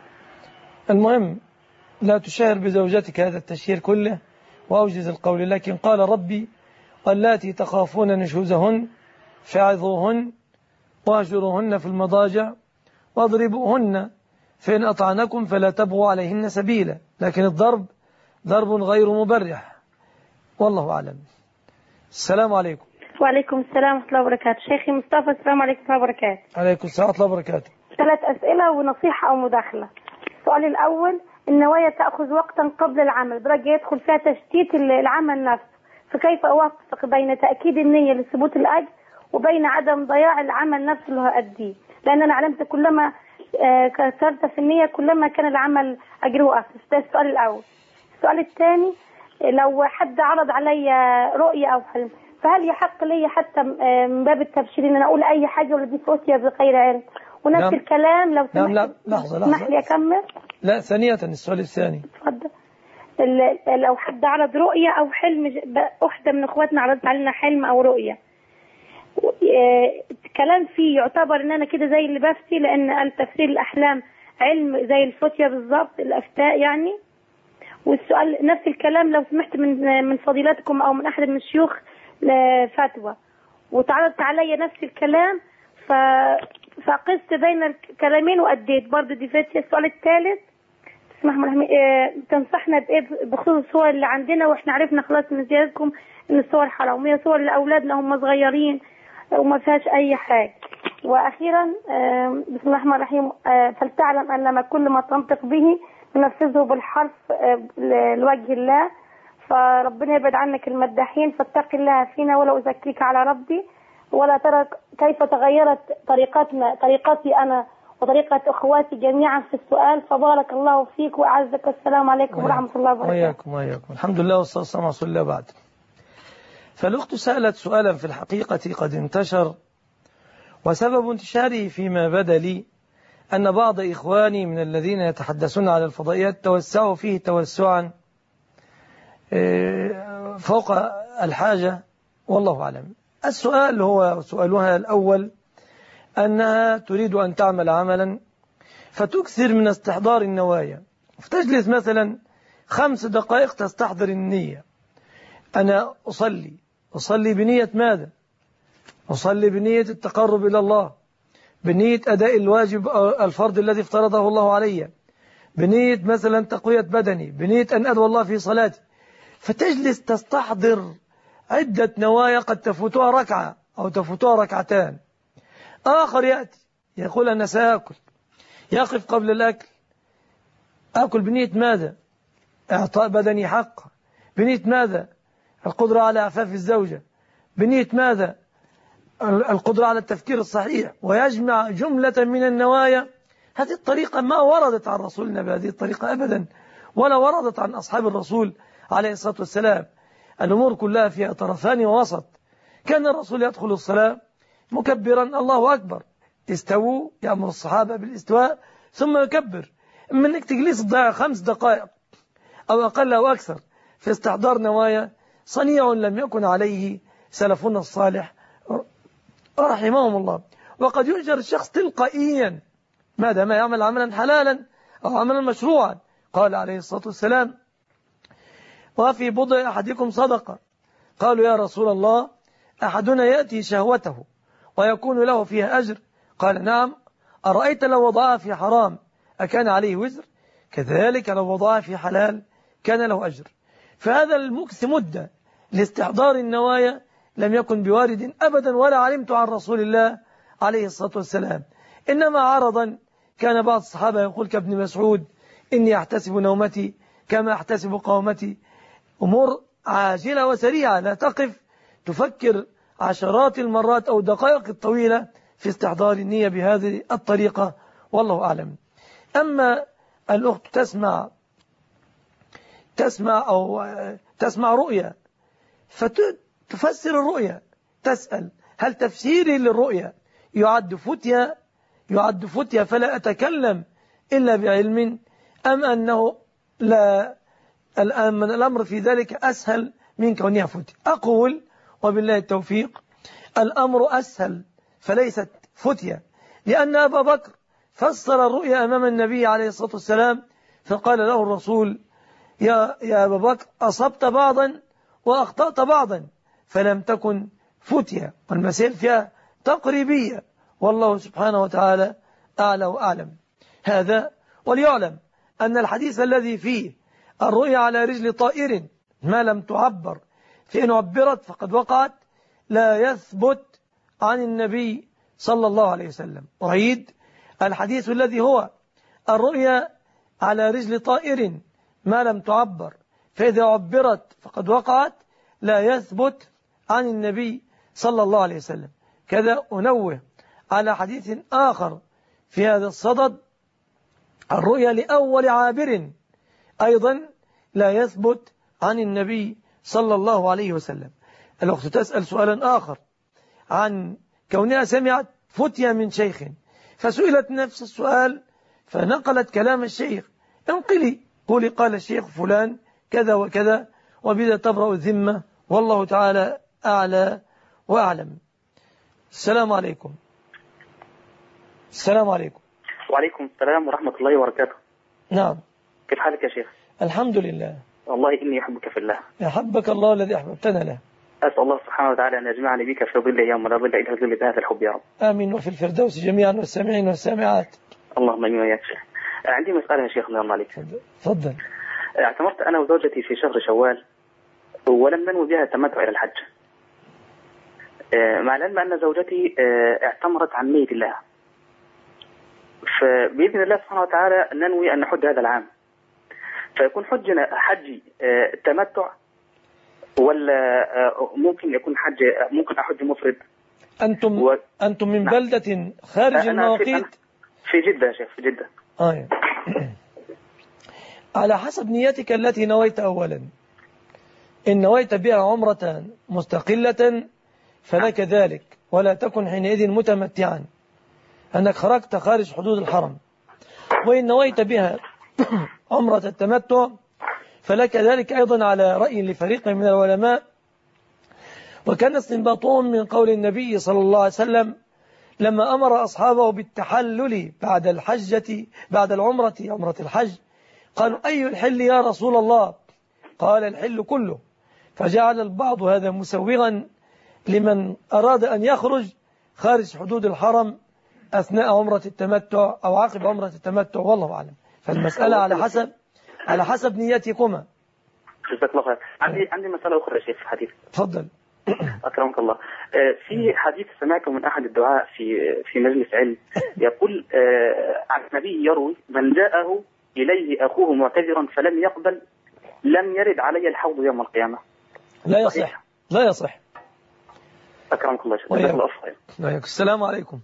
المهم لا تشاهر بزوجتك هذا التشهير كله وأوجز القول، لكن قال ربي واللاتي تخافون نشوزهن فعظوهن واهجروهن في المضاجع واضربوهن فإن أطعنكم فلا تبغوا عليهن سبيلا، لكن الضرب ضرب غير مبرح والله أعلم. السلام عليكم. وعليكم السلام ورحمة الله وبركاته. شيخي مصطفى السلام عليكم ورحمة الله وبركاته. عليكم السلام ورحمة الله وبركاته. ثلاث أسئلة ونصيحة أو مداخلة. السؤال الأول، النوايا تأخذ وقتا قبل العمل بدرجة يدخل فيها تشتيت العمل نفسه، فكيف أوفق بين تأكيد النية لثبوت الأجر وبين عدم ضياع العمل نفسه اللي هأديه؟ لأن أنا علمت كلما كثرت في النية كلما كان العمل أجره أخف. ده السؤال الأول. السؤال الثاني، لو حد عرض علي رؤية أو حلم فهل يحق لي حتى من باب التبشير ان انا اقول اي حاجه ولا دي فتية بغير علم؟ ونفس نعم. الكلام لو نعم لا لحظه لحظه اسمح لي اكمل. لا ثانيه السؤال الثاني. اتفضل. لو حد عرض رؤيه او حلم، احدى من اخواتنا عرضت علينا حلم او رؤيه، الكلام فيه يعتبر ان انا كده زي اللي بفتي، لان قال تفسير الاحلام علم زي الفتية بالظبط، الافتاء يعني. والسؤال نفس الكلام لو سمحت من من فضيلتكم او من احد من الشيوخ فتوى، وتعرضت علي نفس الكلام ف فقست بين الكلامين وأديت برضه دي فاتي. السؤال الثالث تسمح مرحمي اه تنصحنا بإيه بخصوص الصور اللي عندنا واحنا عرفنا خلاص من زيادتكم ان الصور حرام، وهي صور لأولادنا هم صغيرين وما فيهاش أي حاجة. وأخيرا اه بسم الله الرحمن الرحيم اه فلتعلم أن لما كل ما تنطق به ننفذه بالحرف اه لوجه الله، فربنا يبعد عنك المداحين، فاتق الله فينا ولا أزكيك على ربي، ولا ترى كيف تغيرت طريقتنا طريقتي أنا وطريقة أخواتي جميعا في السؤال. فبارك الله فيك وأعزك، والسلام عليكم ورحمة الله وبركاته. وإياكم وإياكم. الحمد لله والصلاة والسلام على رسول الله بعد. فالأخت سألت سؤالا في الحقيقة قد انتشر، وسبب انتشاره فيما بدا لي أن بعض إخواني من الذين يتحدثون على الفضائيات توسعوا فيه توسعا فوق الحاجة، والله أعلم. السؤال هو سؤالها الأول أنها تريد أن تعمل عملا فتكثر من استحضار النوايا، فتجلس مثلا خمس دقائق تستحضر النية. أنا أصلي أصلي بنية ماذا؟ أصلي بنية التقرب إلى الله، بنية أداء الواجب الفرض الذي افترضه الله علي، بنية مثلا تقوية بدني، بنية أن أدعو الله في صلاتي. فتجلس تستحضر عدة نوايا قد تفوتها ركعة أو تفوتها ركعتان. آخر يأتي يقول أنا سأكل، يقف قبل الأكل، أكل بنية ماذا؟ إعطاء بدني حق، بنية ماذا؟ القدرة على عفاف الزوجة، بنية ماذا؟ القدرة على التفكير الصحيح، ويجمع جملة من النوايا. هذه الطريقة ما وردت عن رسولنا بهذه الطريقة أبدا، ولا وردت عن أصحاب الرسول عليه الصلاة والسلام. الأمور كلها فيها طرفان ووسط. كان الرسول يدخل الصلاة مكبرا الله أكبر، استووا، يأمر الصحابة بالاستواء ثم يكبر. أما أنك تجلس تضيع خمس دقائق أو أقل أو أكثر في استحضار نوايا، صنيع لم يكن عليه سلفنا الصالح رحمهم الله. وقد يؤجر الشخص تلقائيا ما دام يعمل عملا حلالا أو عملا مشروعا. قال عليه الصلاة والسلام وفي بضع أحدكم صدقة. قالوا يا رسول الله أحدنا يأتي شهوته ويكون له فيها أجر؟ قال نعم. أرأيت لو وضعها في حرام أكان عليه وزر؟ كذلك لو وضعها في حلال كان له أجر. فهذا المكث مدة لاستحضار النوايا لم يكن بوارد أبدا ولا علمت عن رسول الله عليه الصلاة والسلام. إنما عرضا كان بعض الصحابة يقول كابن مسعود إني أحتسب نومتي كما أحتسب قومتي. أمور عاجلة وسريعة، لا تقف تفكر عشرات المرات أو دقائق الطويلة في استحضار النية بهذه الطريقة، والله أعلم. أما الأخت تسمع تسمع أو تسمع رؤيا فتفسر الرؤيا، تسأل هل تفسيري للرؤيا يعد فتيا يعد فتيا فلا أتكلم إلا بعلم، أم أنه لا الأمر في ذلك أسهل من كونها فتيا؟ أقول وبالله التوفيق الأمر أسهل فليست فتيا، لأن أبا بكر فسر الرؤيا أمام النبي عليه الصلاة والسلام فقال له الرسول يا, يا أبا بكر أصبت بعضا وأخطأت بعضا فلم تكن فتيا، والمسائل فيها تقريبية، والله سبحانه وتعالى أعلى وأعلم. هذا وليعلم أن الحديث الذي فيه الرؤيا على رجل طائر ما لم تعبر فإن عبرت فقد وقعت لا يثبت عن النبي صلى الله عليه وسلم. أعيد الحديث الذي هو الرؤيا على رجل طائر ما لم تعبر فإذا عبرت فقد وقعت لا يثبت عن النبي صلى الله عليه وسلم. كذا أنوه على حديث آخر في هذا الصدد الرؤيا لأول عابر أيضا لا يثبت عن النبي صلى الله عليه وسلم. الأخت تسأل سؤالا آخر عن كونها سمعت فتيا من شيخ، فسئلت نفس السؤال فنقلت كلام الشيخ، انقلي قولي قال الشيخ فلان كذا وكذا، وبذا تبرأ الذمة، والله تعالى أعلى وأعلم. السلام عليكم. السلام عليكم. وعليكم السلام ورحمة الله وبركاته. نعم. كيف حالك يا شيخ؟ الحمد لله. والله إني أحبك في الله. يحبك الله الذي أحببتنا له. أسأل الله سبحانه وتعالى أن يجمعني بك في ظل يوم لا ظل إلا ظل هذا الحب يا رب. آمين. وفي الفردوس جميعا والسامعين والسامعات. اللهم آمين وياك شيخ. عندي مسألة يا شيخ الله عليك. تفضل. اعتمرت أنا وزوجتي في شهر شوال ولم ننوي بها التمتع إلى الحج، مع العلم أن زوجتي اعتمرت عن نية الله، فبإذن الله سبحانه وتعالى ننوي أن نحج هذا العام، فيكون حجنا حج التمتع ولا ممكن يكون حج ممكن أحج مفرد؟ أنتم و... أنتم من نعم. بلدة خارج المواقيت؟ في جدة يا شيخ، في جدة. آه. على حسب نيتك التي نويت أولا. إن نويت بها عمرة مستقلة فلك ذلك، ولا تكن حينئذ متمتعا أنك خرجت خارج حدود الحرم. وإن نويت بها عمرة التمتع فلك ذلك أيضا على رأي لفريق من العلماء، وكان استنباطهم من قول النبي صلى الله عليه وسلم لما أمر أصحابه بالتحلل بعد الحجة بعد العمرة عمرة الحج، قالوا أي الحل يا رسول الله؟ قال الحل كله، فجعل البعض هذا مسوغا لمن أراد أن يخرج خارج حدود الحرم أثناء عمرة التمتع أو عقب عمرة التمتع، والله أعلم. فالمسألة على حسب على حسب نيتكما. جزاك الله خير. عندي عندي مسألة أخرى يا شيخ في حديث. تفضل. أكرمك الله. في حديث سمعته من أحد الدعاء في في مجلس علم يقول عن النبي يروي من جاءه إليه أخوه معتذرا فلم يقبل لم يرد علي الحوض يوم القيامة. لا يصح، لا يصح. أكرمك الله. جزاك الله خير. السلام عليكم.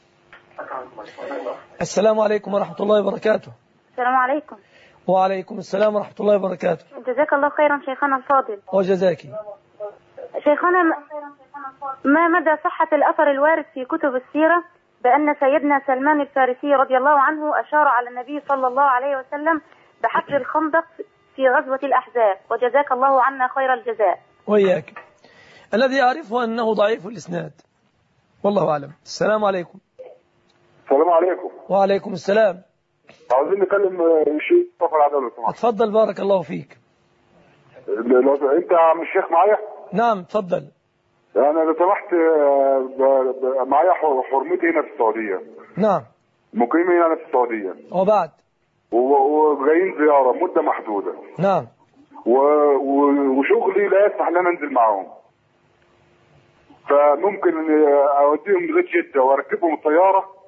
السلام عليكم ورحمة الله وبركاته. السلام عليكم. وعليكم السلام ورحمة الله وبركاته. جزاك الله خيرا شيخنا الفاضل. وجزاك. شيخنا ما مدى صحة الأثر الوارد في كتب السيرة بأن سيدنا سلمان الفارسي رضي الله عنه أشار على النبي صلى الله عليه وسلم بحفر الخندق في غزوة الأحزاب، وجزاك الله عنا خير الجزاء. وإياك. الذي أعرفه أنه ضعيف الإسناد، والله أعلم. السلام عليكم. السلام عليكم. وعليكم السلام. عاوزين نكلم شيخ مصطفى العدوي. اتفضل بارك الله فيك. لو انت عم الشيخ معايا؟ نعم اتفضل. انا لو سمحت معايا حرمتي هنا في السعوديه. نعم. مقيمين هنا في السعوديه. وبعد؟ وجايين زياره مده محدوده. نعم. وشغلي لا يسمح ان انا انزل معاهم. فممكن اوديهم لغايه جده واركبهم الطياره.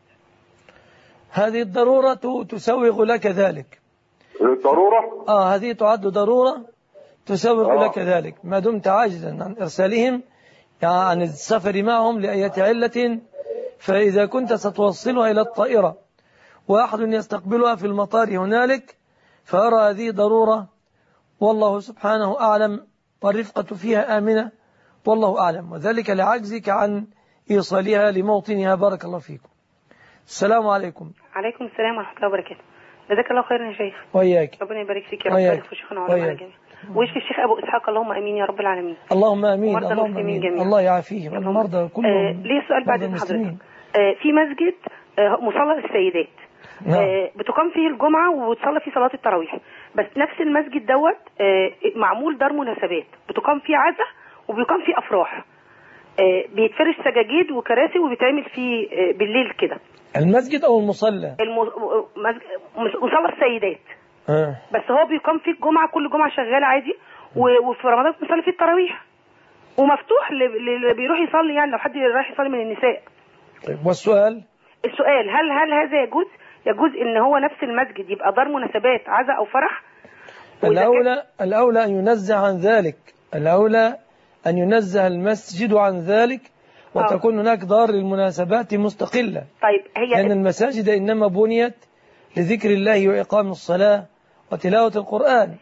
هذه الضرورة تسوغ لك ذلك. ضرورة؟ آه هذه تعد ضرورة تسوغ آه. لك ذلك ما دمت عاجزا عن إرسالهم، يعني عن السفر معهم لأي علة. فإذا كنت ستوصلها إلى الطائرة وأحد يستقبلها في المطار هنالك فأرى هذه ضرورة، والله سبحانه أعلم، والرفقة فيها آمنة، والله أعلم، وذلك لعجزك عن إيصالها لموطنها. بارك الله فيكم. السلام عليكم. عليكم السلام ورحمة الله وبركاته. جزاك الله خيرا يا شيخ. وياك. ربنا يبارك فيك يا رب، ويبارك في شيخنا وعلى الجميع، ويشفي الشيخ أبو إسحاق، اللهم آمين يا رب العالمين. اللهم آمين. اللهم آمين. الله يعافيه والمرضى كلهم. آه ليه سؤال بعد حضرتك. آه في مسجد آه مصلى للسيدات، آه بتقام فيه الجمعة وتصلى فيه صلاة التراويح، بس نفس المسجد دوت آه معمول دار مناسبات، بتقام فيه عزة وبيقام فيه أفراح، آه بيتفرش سجاجيد وكراسي وبيتعمل فيه آه بالليل كده. المسجد أو المصلى؟ المز... مصلى السيدات. آه. بس هو بيقام فيه الجمعة، كل جمعة شغال عادي، و... وفي رمضان بنصلي فيه التراويح، ومفتوح اللي بيروح يصلي، يعني لو حد رايح يصلي من النساء. طيب والسؤال؟ السؤال هل هل هذا يجوز؟ يجوز ان هو نفس المسجد يبقى دار مناسبات عزاء او فرح؟ الأولى الأولى أن ينزه عن ذلك، الأولى أن ينزه المسجد عن ذلك وتكون هناك دار للمناسبات مستقلة. طيب هي لأن المساجد إنما بنيت لذكر الله وإقام الصلاة وتلاوة القرآن،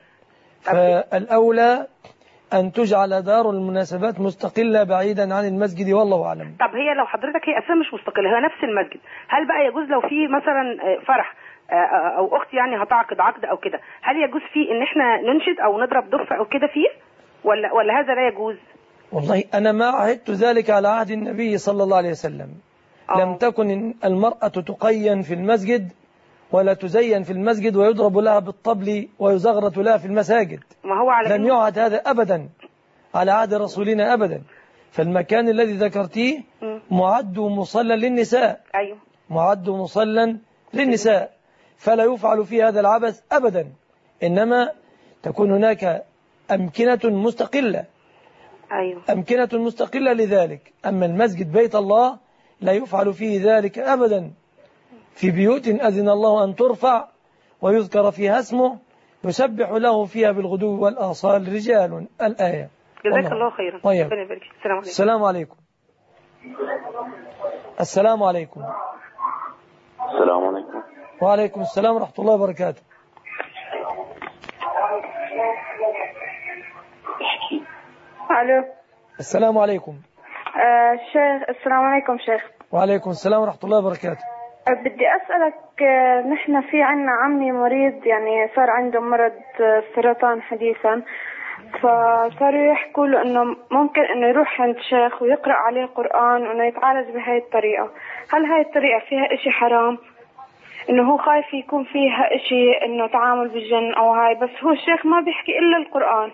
فالأولى أن تجعل دار المناسبات مستقلة بعيدا عن المسجد، والله أعلم. طب هي لو حضرتك هي أساسا مش مستقلة، هي نفس المسجد، هل بقى يجوز لو في مثلا فرح أو أخت يعني هتعقد عقد أو كده، هل يجوز فيه إن إحنا ننشد أو نضرب دف أو كده فيه، ولا ولا هذا لا يجوز؟ والله أنا ما عهدت ذلك على عهد النبي صلى الله عليه وسلم. أوه. لم تكن المرأة تقين في المسجد ولا تزين في المسجد ويضرب لها بالطبل ويزغرط لها في المساجد. ما هو على لم يعهد هذا أبدا على عهد رسولنا أبدا. فالمكان الذي ذكرتيه معد مصلى للنساء. أيوه. معد مصلى للنساء، فلا يفعل فيه هذا العبث أبدا، إنما تكون هناك أمكنة مستقلة. أيوه. أمكنة مستقلة لذلك. أما المسجد بيت الله لا يفعل فيه ذلك أبدا. في بيوت أذن الله أن ترفع ويذكر فيها اسمه يسبح له فيها بالغدو والآصال رجال. الآية. جزاك الله خيرا. طيب. السلام عليكم. السلام عليكم. السلام عليكم. السلام عليكم. وعليكم السلام ورحمة الله وبركاته. الو. السلام عليكم. آه شيخ. السلام عليكم شيخ. وعليكم السلام ورحمة الله وبركاته. آه بدي أسألك، آه نحن في عنا عمي مريض، يعني صار عنده مرض آه سرطان حديثا، فصاروا يحكوا له انه ممكن انه يروح عند شيخ ويقرأ عليه قرآن وانه يتعالج بهاي الطريقة. هل هاي الطريقة فيها اشي حرام؟ انه هو خايف يكون فيها اشي انه تعامل بالجن او هاي، بس هو الشيخ ما بيحكي الا القرآن.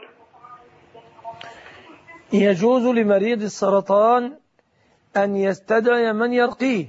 يجوز لمريض السرطان أن يستدعي من يرقيه.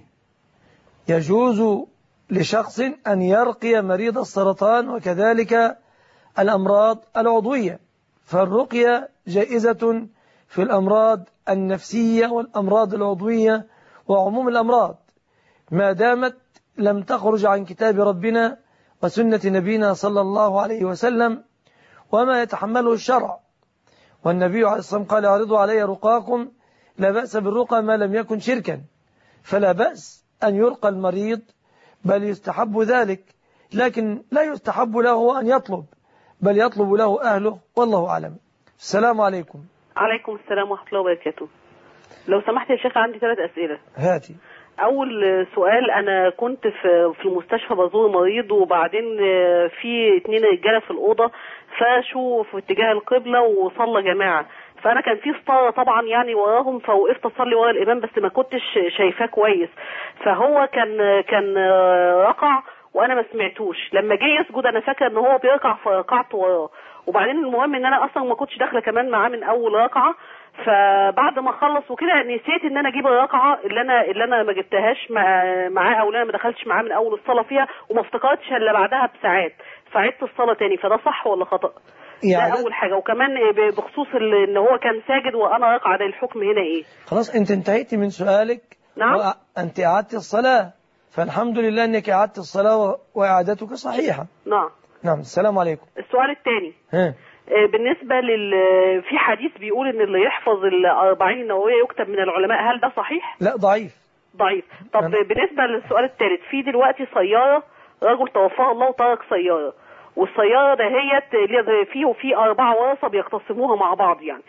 يجوز لشخص أن يرقي مريض السرطان وكذلك الأمراض العضوية. فالرقية جائزة في الأمراض النفسية والأمراض العضوية وعموم الأمراض، ما دامت لم تخرج عن كتاب ربنا وسنة نبينا صلى الله عليه وسلم وما يتحمله الشرع. والنبي عليه الصلاة والسلام قال: اعرضوا علي رقاكم، لا بأس بالرقى ما لم يكن شركا. فلا بأس أن يرقى المريض، بل يستحب ذلك، لكن لا يستحب له أن يطلب، بل يطلب له أهله، والله أعلم. السلام عليكم. عليكم السلام ورحمة الله وبركاته. لو سمحت يا شيخ عندي ثلاث أسئلة. هاتي. أول سؤال، أنا كنت في في المستشفى بزور مريض، وبعدين في اتنين رجالة في الأوضة فاشوا في اتجاه القبلة وصلى جماعة، فأنا كان في ستارة طبعا يعني وراهم، فوقفت أصلي ورا الإمام بس ما كنتش شايفاه كويس، فهو كان كان ركع وأنا ما سمعتوش. لما جه يسجد أنا فاكرة إن هو بيركع فركعت وراه، وبعدين المهم إن أنا أصلا ما كنتش داخلة كمان معاه من أول ركعة، فبعد ما خلص وكده نسيت ان انا اجيب الركعه اللي انا اللي انا ما جبتهاش معاه، او اللي انا ما دخلتش معاه من اول الصلاه فيها، وما افتكرتش الا بعدها بساعات، فعدت الصلاه تاني. فده صح ولا خطا؟ يعني ده اول حاجه. وكمان بخصوص ان هو كان ساجد وانا راكعه، ده الحكم هنا ايه؟ خلاص انت انتهيتي من سؤالك. نعم. انت اعدت الصلاه، فالحمد لله انك اعدت الصلاه واعادتك صحيحه. نعم. نعم. السلام عليكم. السؤال الثاني، ها بالنسبة لل في حديث بيقول ان اللي يحفظ الأربعين النووية يكتب من العلماء، هل ده صحيح؟ لا، ضعيف. ضعيف. طب أنا. بالنسبة للسؤال الثالث، في دلوقتي سيارة رجل توفاه الله وترك سيارة، والسيارة دهيت فيه وفي أربعة ورثة بيقتسموها مع بعض يعني،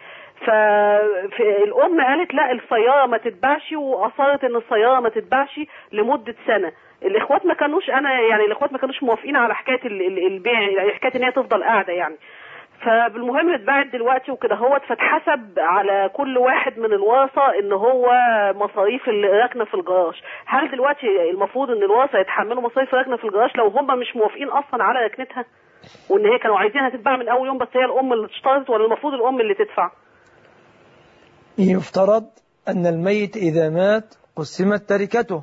فالأم قالت لا السيارة ما تتباعش، وأصرت ان السيارة ما تتباعش لمدة سنة. الاخوات ما كانوش انا يعني الاخوات ما كانوش موافقين على حكاية البيع، يعني حكاية ان هي تفضل قاعدة يعني. فبالمهم اتباعت دلوقتي وكده هوت، فاتحسب على كل واحد من الورثه ان هو مصاريف الركنه في الجراج. هل دلوقتي المفروض ان الورثه يتحملوا مصاريف الركنه في الجراج لو هم مش موافقين اصلا على ركنتها، وان هي كانوا عايزينها تتباع من اول يوم بس هي الام اللي اشترطت، ولا المفروض الام اللي تدفع؟ يفترض ان الميت اذا مات قسمت تركته،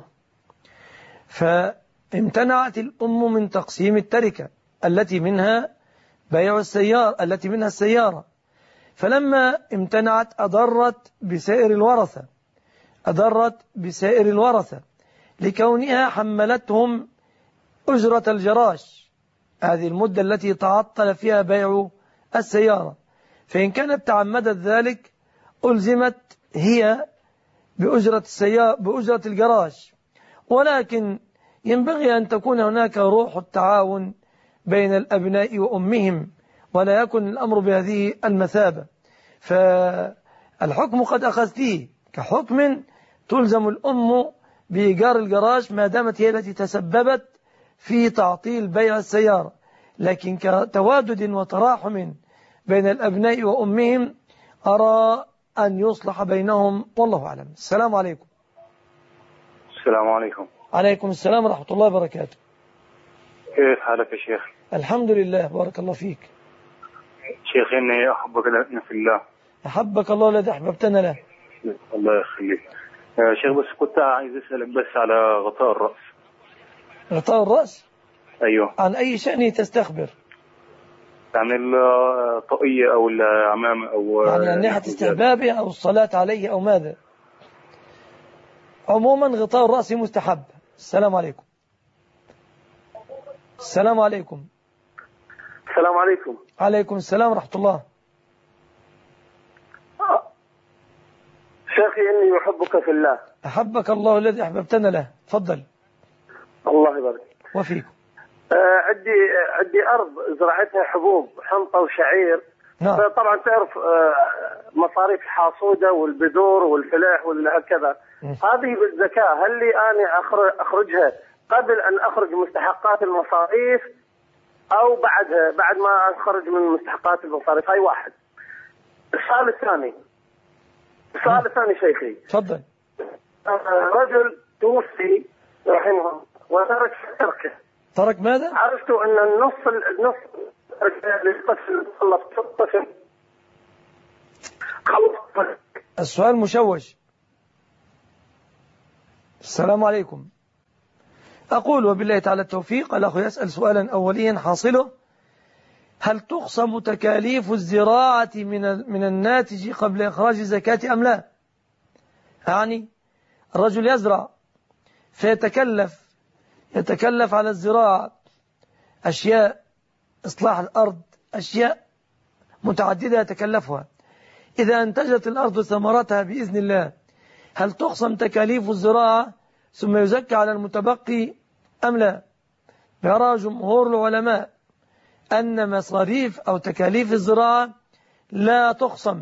فامتنعت الام من تقسيم التركه التي منها بيع السيارة التي منها السيارة، فلما امتنعت أضرت بسائر الورثة أضرت بسائر الورثة لكونها حملتهم أجرة الجراج، هذه المدة التي تعطل فيها بيع السيارة، فإن كانت تعمدت ذلك ألزمت هي بأجرة السيارة بأجرة الجراج. ولكن ينبغي أن تكون هناك روح التعاون بين الأبناء وأمهم، ولا يكن الأمر بهذه المثابة. فالحكم قد أخذتيه كحكم تلزم الأم بإيجار الجراج ما دامت هي التي تسببت في تعطيل بيع السيارة، لكن كتوادد وتراحم بين الأبناء وأمهم أرى أن يصلح بينهم، والله أعلم. السلام عليكم. السلام عليكم. عليكم السلام ورحمة الله وبركاته. كيف حالك يا شيخ؟ الحمد لله، بارك الله فيك. شيخ إني أحبك في الله. أحبك الله الذي أحببتنا له. الله يخليك يا شيخ، بس كنت عايز أسألك بس على غطاء الرأس. غطاء الرأس؟ أيوه. عن أي شأن تستخبر؟ عن الطاقية أو العمامة أو يعني عن ناحية استحبابه أو الصلاة عليه أو ماذا؟ عموما غطاء الرأس مستحب. السلام عليكم. السلام عليكم. السلام عليكم. عليكم السلام ورحمة الله. شيخي إني أحبك في الله. أحبك الله الذي أحببتنا له. تفضل. الله يبارك وفيكم. آه عندي عندي أرض زرعتها حبوب حنطة وشعير. نعم. طبعا تعرف آه مصاريف الحاصودة والبذور والفلاح وهكذا. هذه بالزكاة، هل لي أنا أخرجها قبل أن أخرج مستحقات المصاريف أو بعدها بعد ما أخرج من مستحقات المصاريف؟ هاي واحد. السؤال الثاني السؤال الثاني شيخي. تفضل. رجل توفي رحمه الله وترك تركه. ترك ماذا؟ عرفت أن النص النص للطفل. السؤال مشوش. السلام عليكم. أقول وبالله تعالى التوفيق. الأخ يسأل سؤالا أوليا حاصله: هل تقسم تكاليف الزراعة من من الناتج قبل إخراج الزكاة أم لا؟ يعني الرجل يزرع فيتكلف يتكلف على الزراعة أشياء، إصلاح الأرض، أشياء متعددة يتكلفها. إذا أنتجت الأرض ثمرتها بإذن الله، هل تقسم تكاليف الزراعة ثم يزكى على المتبقي أم لا؟ يرى جمهور العلماء أن مصاريف أو تكاليف الزراعة لا تقسم،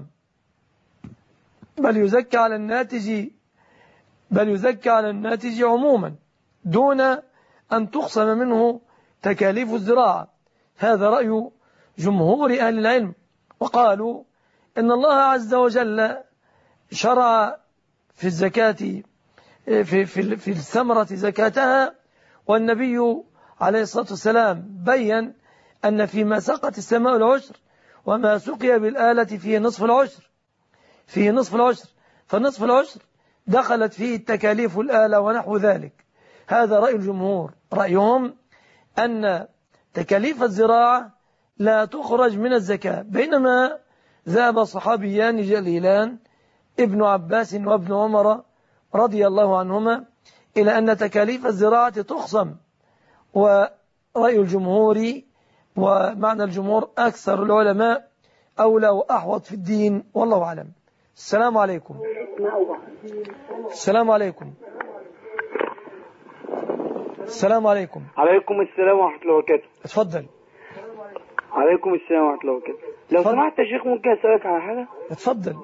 بل يزكى على الناتج بل يزكى على الناتج عموما دون أن تقسم منه تكاليف الزراعة. هذا رأي جمهور أهل العلم، وقالوا إن الله عز وجل شرع في الزكاة في, في, في الثمرة زكاتها، والنبي عليه الصلاة والسلام بيّن أن فيما سقت السماء العشر وما سقي بالآلة فيه نصف العشر فيه نصف العشر فنصف العشر دخلت فيه التكاليف الآلة ونحو ذلك. هذا رأي الجمهور، رأيهم أن تكاليف الزراعة لا تخرج من الزكاة، بينما ذهب صحابيان جليلان ابن عباس وابن عمر رضي الله عنهما إلى أن تكاليف الزراعة تقسم. ورأي الجمهور ومعنى الجمهور أكثر العلماء أولى وأحوط في الدين، والله أعلم. السلام عليكم. السلام عليكم. السلام عليكم. عليكم السلام ورحمة الله وبركاته. اتفضل. عليكم السلام ورحمة الله وبركاته. لو اتفضل. سمحت يا شيخ ممكن أسألك على حاجة؟ اتفضل.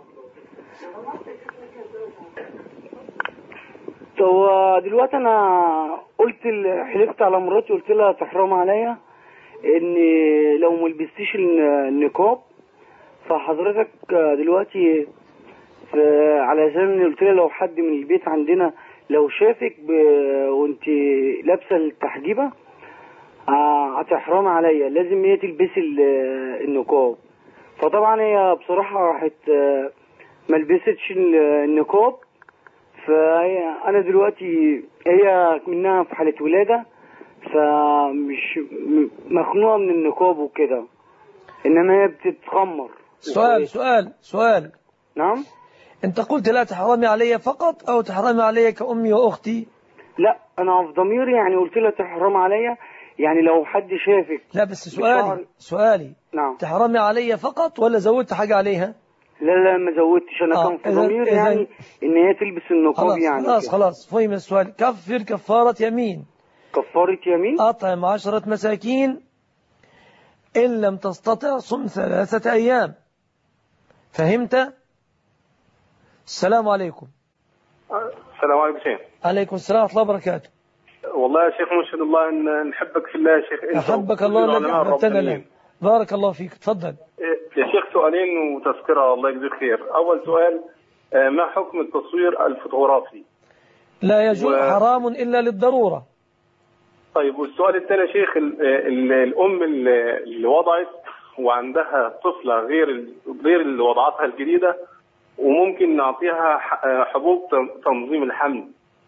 طب دلوقتي أنا قلت حلفت على مراتي قلت لها تحرم عليا إن لو ملبستيش النقاب، فحضرتك دلوقتي على زمن قلت لها لو حد من البيت عندنا لو شافك ب... وانت لابسه التحجيبه هتحرم عليا، لازم هي تلبسي النقاب. فطبعا هي بصراحه راحت ما لبستش النقاب، فانا دلوقتي هي منها في حاله ولاده، فمش مخنوقه من النقاب وكده، انما هي بتتخمر. سؤال سؤال سؤال نعم. انت قلت لا تحرمي علي فقط او تحرمي علي كأمي واختي؟ لا انا في ضميري يعني قلت لها تحرم عليا، يعني لو حد شافك. لا بس سؤالي سؤالي نعم تحرمي علي فقط ولا زودت حاجة عليها؟ لا لا ما زودتش، انا آه. كان في ضميري يعني ان هي تلبس النقاب. خلاص يعني خلاص كده. خلاص فهم السؤال. كفر كفارة يمين. كفارة يمين. اطعم عشرة مساكين ان لم تستطع صم ثلاثة ايام. فهمت؟ السلام عليكم. السلام عليكم شيخ. عليكم السلام ورحمة الله وبركاته. والله يا شيخ نشهد الله ان نحبك في الله يا شيخ. أحبك الله الذي أحببتنا له. بارك الله فيك. تفضل يا شيخ. سؤالين وتذكرة الله يجزيك خير. أول سؤال، ما حكم التصوير الفوتوغرافي؟ لا يجوز و... حرام إلا للضرورة. طيب والسؤال الثاني يا شيخ، ال ال الأم اللي وضعت وعندها طفلة غير غير اللي وضعتها الجديدة، وممكن نعطيها حبوب تنظيم الحمل.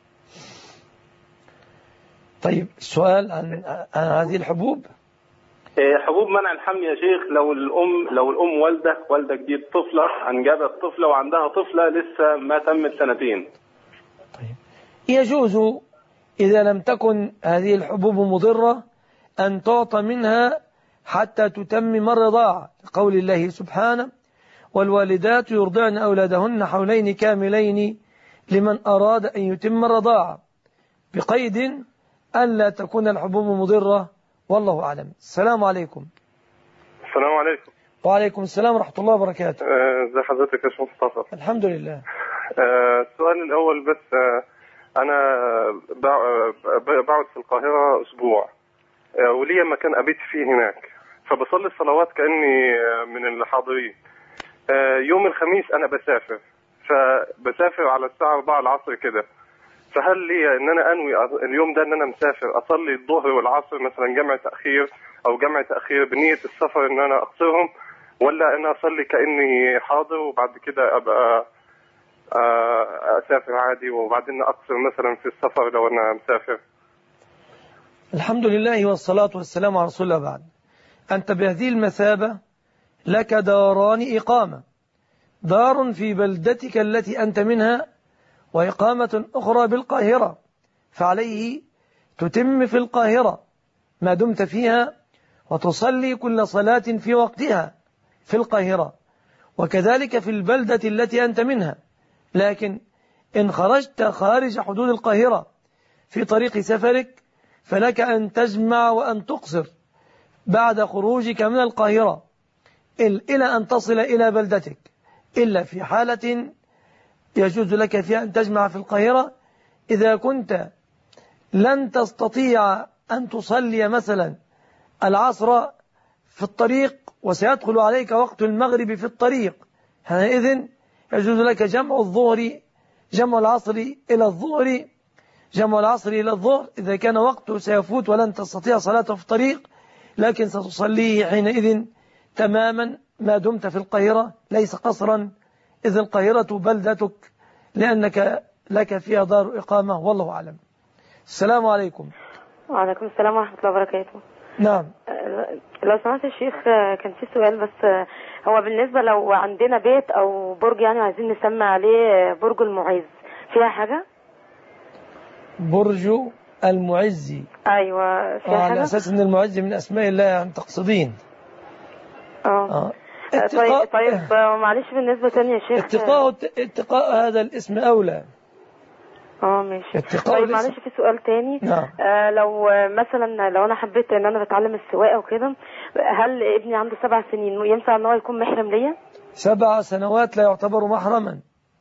طيب السؤال عن, عن هذه الحبوب. حبوب منع الحمل يا شيخ، لو الأم لو الأم والدة والدة جديد طفلة أنجبت طفلة وعندها طفلة لسه ما تمت سنتين. طيب يجوز إذا لم تكن هذه الحبوب مضرة أن تعطى منها حتى تتمم الرضاعة، قول الله سبحانه: والوالدات يرضعن أولادهن حولين كاملين لمن أراد أن يتم الرضاعة، بقيد ألا تكون الحبوب مضرة، والله أعلم. السلام عليكم. السلام عليكم. وعليكم السلام ورحمة الله وبركاته. ازي آه حضرتك يا شيخ مصطفى؟ الحمد لله. آه السؤال الأول بس، آه أنا بقعد في القاهرة أسبوع، آه وليا مكان أبيت فيه هناك، فبصلي الصلوات كأني من الحاضرين. آه يوم الخميس أنا بسافر، فبسافر على الساعة أربعة العصر كده، فهل لي ان انا انوي اليوم ده ان انا مسافر اصلي الظهر والعصر مثلا جمع تاخير او جمع تاخير بنيه السفر ان انا اقصرهم، ولا انا اصلي كاني حاضر وبعد كده ابقى اسافر عادي وبعدين اقصر مثلا في السفر لو انا مسافر؟ الحمد لله والصلاة والسلام على رسول الله. بعد أنت بهذه المثابة لك داران إقامة، دار في بلدتك التي أنت منها، وإقامة أخرى بالقاهرة، فعليه تتم في القاهرة ما دمت فيها، وتصلي كل صلاة في وقتها في القاهرة، وكذلك في البلدة التي أنت منها. لكن إن خرجت خارج حدود القاهرة في طريق سفرك فلك أن تجمع وأن تقصر بعد خروجك من القاهرة إلى أن تصل إلى بلدتك، إلا في حالة يجوز لك فيها أن تجمع في القاهرة إذا كنت لن تستطيع أن تصلي مثلا العصر في الطريق وسيدخل عليك وقت المغرب في الطريق، حينئذ يجوز لك جمع الظهر جمع العصر إلى الظهر جمع العصر إلى الظهر إذا كان وقته سيفوت ولن تستطيع صلاته في الطريق، لكن ستصليه حينئذ تماما ما دمت في القاهرة، ليس قصرا، إذ القاهرة بلدتك لأنك لك فيها دار إقامة، والله أعلم. السلام عليكم. وعليكم السلام ورحمة الله وبركاته. نعم. لو سمحت الشيخ، كان في سؤال بس، هو بالنسبة لو عندنا بيت أو برج يعني عايزين نسمي عليه برج المعز، فيها حاجة؟ برج المعز. أيوة فيها آه حاجة؟ على أساس أن المعز من أسماء الله يعني تقصدين. اه طيب طيب معلش بالنسبة تاني يا شيخ، اتقاء اتقاء هذا الاسم أولى. اه ماشي. طيب معلش في سؤال تاني. نعم. آه لو مثلا لو انا حبيت ان انا بتعلم السواقه وكده، هل ابني عنده سبع سنين ينفع ان هو يكون محرم ليا؟ سبع سنوات لا يعتبر محرما.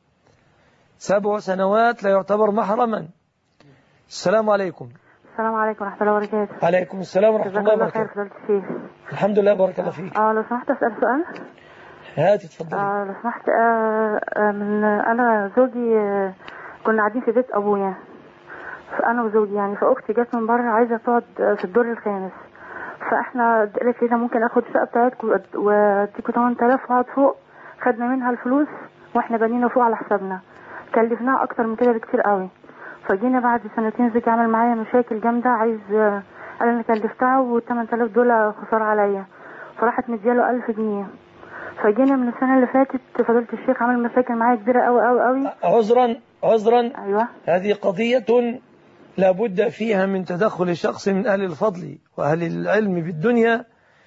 سبع سنوات لا يعتبر محرما. السلام عليكم. السلام عليكم ورحمة الله وبركاته. عليكم السلام ورحمة الله وبركاته. الحمد لله بارك الله فيك. اه لو سمحت اسال سؤال. هاتي اتفضلي. اه لو سمحت، آه آه من انا زوجي آه كنا قاعدين في بيت ابويا، فانا وزوجي يعني، فاختي جت من بره عايزه تقعد في الدور الخامس، فاحنا قالت لي ممكن اخد الشقه بتاعتكم واديكوا ثمانية آلاف واقعد فوق. خدنا منها الفلوس واحنا بنينا فوق على حسابنا، كلفناها اكتر من كده بكتير قوي. فجينا بعد سنتين زوجي عمل معايا مشاكل جامده، عايز قال انا كلفتها وثمانية آلاف دول خساره عليا، فراحت مدياله ألف جنيه. فجينا من السنه اللي فاتت فضيلة الشيخ عمل مشاكل معايا كبيره قوي قوي قوي. عذرا عذرا. ايوه. هذه قضيه لابد فيها من تدخل شخص من اهل الفضل واهل العلم بالدنيا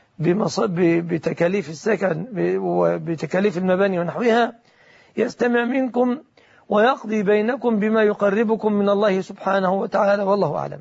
بتكاليف السكن وبتكاليف المباني ونحوها، يستمع منكم ويقضي بينكم بما يقربكم من الله سبحانه وتعالى، والله أعلم.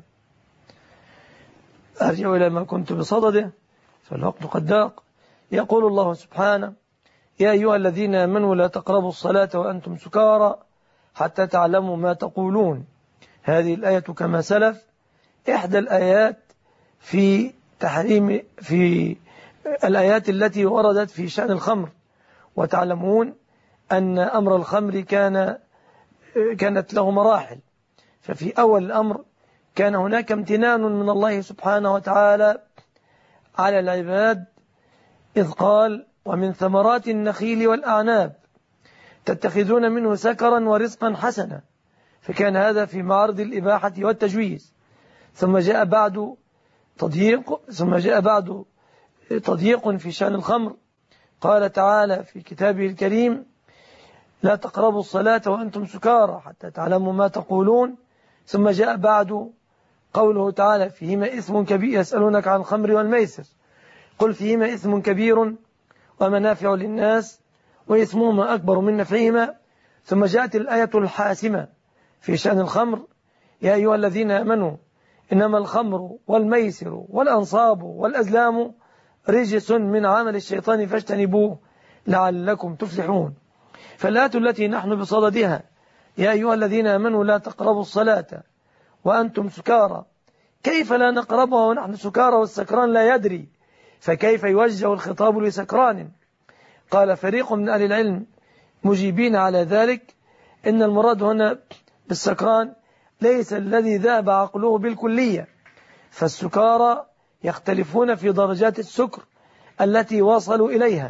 أرجع إلى ما كنت بصدده فالوقت قد ضاق. يقول الله سبحانه: يا أيها الذين آمنوا لا تقربوا الصلاة وأنتم سكارى حتى تعلموا ما تقولون. هذه الآية كما سلف إحدى الآيات في تحريم في الآيات التي وردت في شأن الخمر، وتعلمون أن أمر الخمر كان كانت له مراحل. ففي أول الأمر كان هناك امتنان من الله سبحانه وتعالى على العباد إذ قال ومن ثمرات النخيل والأعناب تتخذون منه سكرا ورزقا حسنا، فكان هذا في معرض الإباحة والتجويز. ثم جاء بعد تضييق ثم جاء بعد تضييق في شأن الخمر، قال تعالى في كتابه الكريم لا تقربوا الصلاة وأنتم سكارى حتى تعلموا ما تقولون. ثم جاء بعد قوله تعالى فيهما إثم كبير يسألونك عن الخمر والميسر قل فيهما إثم كبير ومنافع للناس وإثمهما أكبر من نفعهما. ثم جاءت الآية الحاسمة في شأن الخمر يا أيها الذين آمنوا إنما الخمر والميسر والأنصاب والأزلام رجس من عمل الشيطان فاجتنبوه لعلكم تفلحون. فالآية التي نحن بصددها يا أيها الذين آمنوا لا تقربوا الصلاة وأنتم سكارى، كيف لا نقربها ونحن سكارى والسكران لا يدري؟ فكيف يوجه الخطاب لسكران؟ قال فريق من أهل العلم مجيبين على ذلك إن المراد هنا بالسكران ليس الذي ذهب عقله بالكلية، فالسكارى يختلفون في درجات السكر التي وصلوا إليها.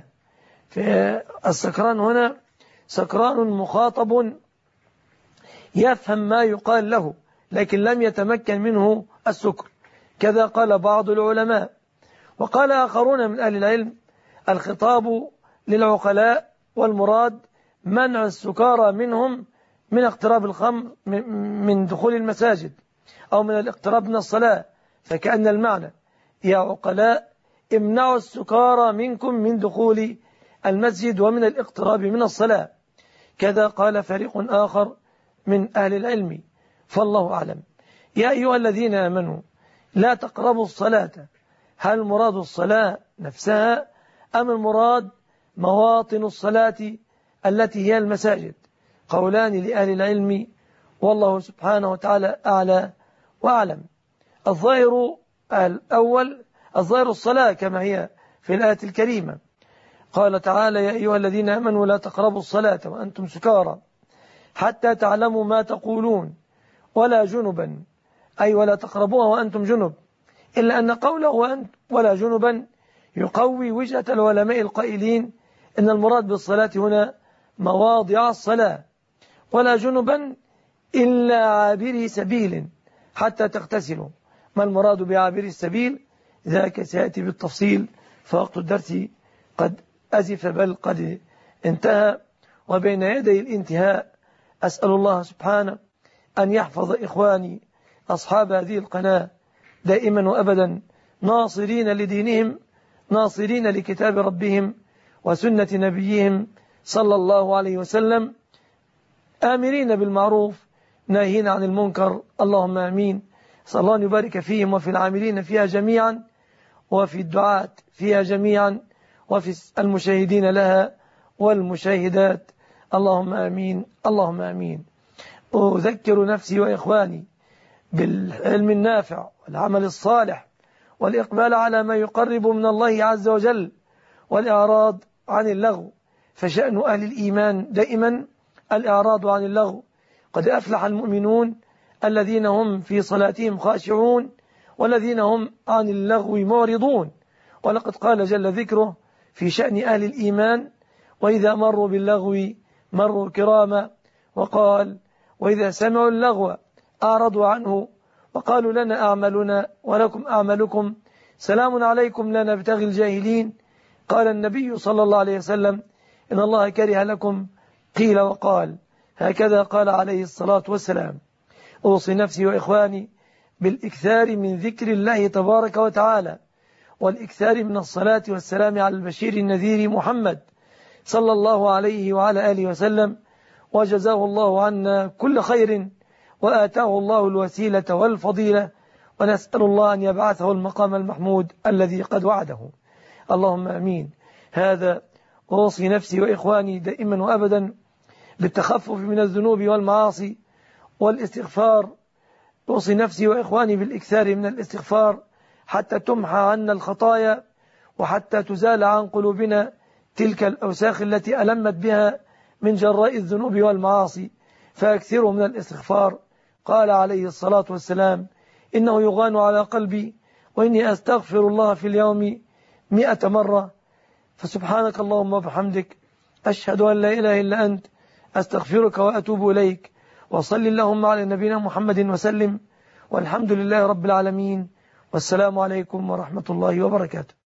فالسكران هنا سكران مخاطب يفهم ما يقال له لكن لم يتمكن منه السكر، كذا قال بعض العلماء. وقال آخرون من أهل العلم الخطاب للعقلاء والمراد منع السكارى منهم من اقتراب الخمر من دخول المساجد أو من الاقتراب من الصلاة، فكأن المعنى يا عقلاء امنعوا السكارى منكم من دخول المسجد ومن الاقتراب من الصلاة. كذا قال فريق آخر من أهل العلم، فالله أعلم. يا أيها الذين آمنوا لا تقربوا الصلاة، هل مراد الصلاة نفسها أم المراد مواطن الصلاة التي هي المساجد؟ قولان لأهل العلم والله سبحانه وتعالى أعلى وأعلم. الظاهر الأول الظاهر الصلاة كما هي في الآية الكريمة، قال تعالى يا أيها الذين آمنوا لا تقربوا الصلاة وأنتم سكارى حتى تعلموا ما تقولون ولا جنبا، أي ولا تقربوها وأنتم جنب، إلا أن قوله ولا جنبا يقوي وجهة العلماء القائلين إن المراد بالصلاة هنا مواضع الصلاة، ولا جنبا إلا عابري سبيل حتى تغتسلوا. ما المراد بعابري السبيل؟ ذاك سيأتي بالتفصيل، فوقت الدرس قد أزف بل قد انتهى، وبين يدي الانتهاء أسأل الله سبحانه أن يحفظ إخواني أصحاب هذه القناة دائما وأبدا ناصرين لدينهم، ناصرين لكتاب ربهم وسنة نبيهم صلى الله عليه وسلم، آمرين بالمعروف ناهين عن المنكر، اللهم آمين. صلى الله أن يبارك فيهم وفي العاملين فيها جميعا وفي الدعاة فيها جميعا وفي المشاهدين لها والمشاهدات، اللهم آمين اللهم آمين. أذكر نفسي وإخواني بالعلم النافع والعمل الصالح والإقبال على ما يقرب من الله عز وجل والإعراض عن اللغو، فشأن أهل الإيمان دائما الإعراض عن اللغو. قد أفلح المؤمنون الذين هم في صلاتهم خاشعون والذين هم عن اللغو معرضون. ولقد قال جل ذكره في شأن أهل الإيمان وإذا مروا باللغو مروا كراما، وقال وإذا سمعوا اللغو أعرضوا عنه وقالوا لنا أعمالنا ولكم أعمالكم سلام عليكم لا نبتغي الجاهلين. قال النبي صلى الله عليه وسلم إن الله كره لكم قيل وقال، هكذا قال عليه الصلاة والسلام. أوصي نفسي وإخواني بالإكثار من ذكر الله تبارك وتعالى والإكثار من الصلاة والسلام على البشير النذير محمد صلى الله عليه وعلى آله وسلم، وجزاه الله عنا كل خير وآتاه الله الوسيلة والفضيلة، ونسأل الله أن يبعثه المقام المحمود الذي قد وعده، اللهم أمين. هذا أوصي نفسي وإخواني دائما وأبدا بالتخفف من الذنوب والمعاصي والاستغفار. أوصي نفسي وإخواني بالإكثار من الاستغفار حتى تمحى عنا الخطايا وحتى تزال عن قلوبنا تلك الأوساخ التي ألمت بها من جراء الذنوب والمعاصي، فأكثروا من الاستغفار. قال عليه الصلاة والسلام إنه يغان على قلبي وإني أستغفر الله في اليوم مئة مرة، فسبحانك اللهم وبحمدك أشهد أن لا إله إلا أنت أستغفرك وأتوب إليك. وصل اللهم على نبينا محمد وسلم، والحمد لله رب العالمين، والسلام عليكم ورحمة الله وبركاته.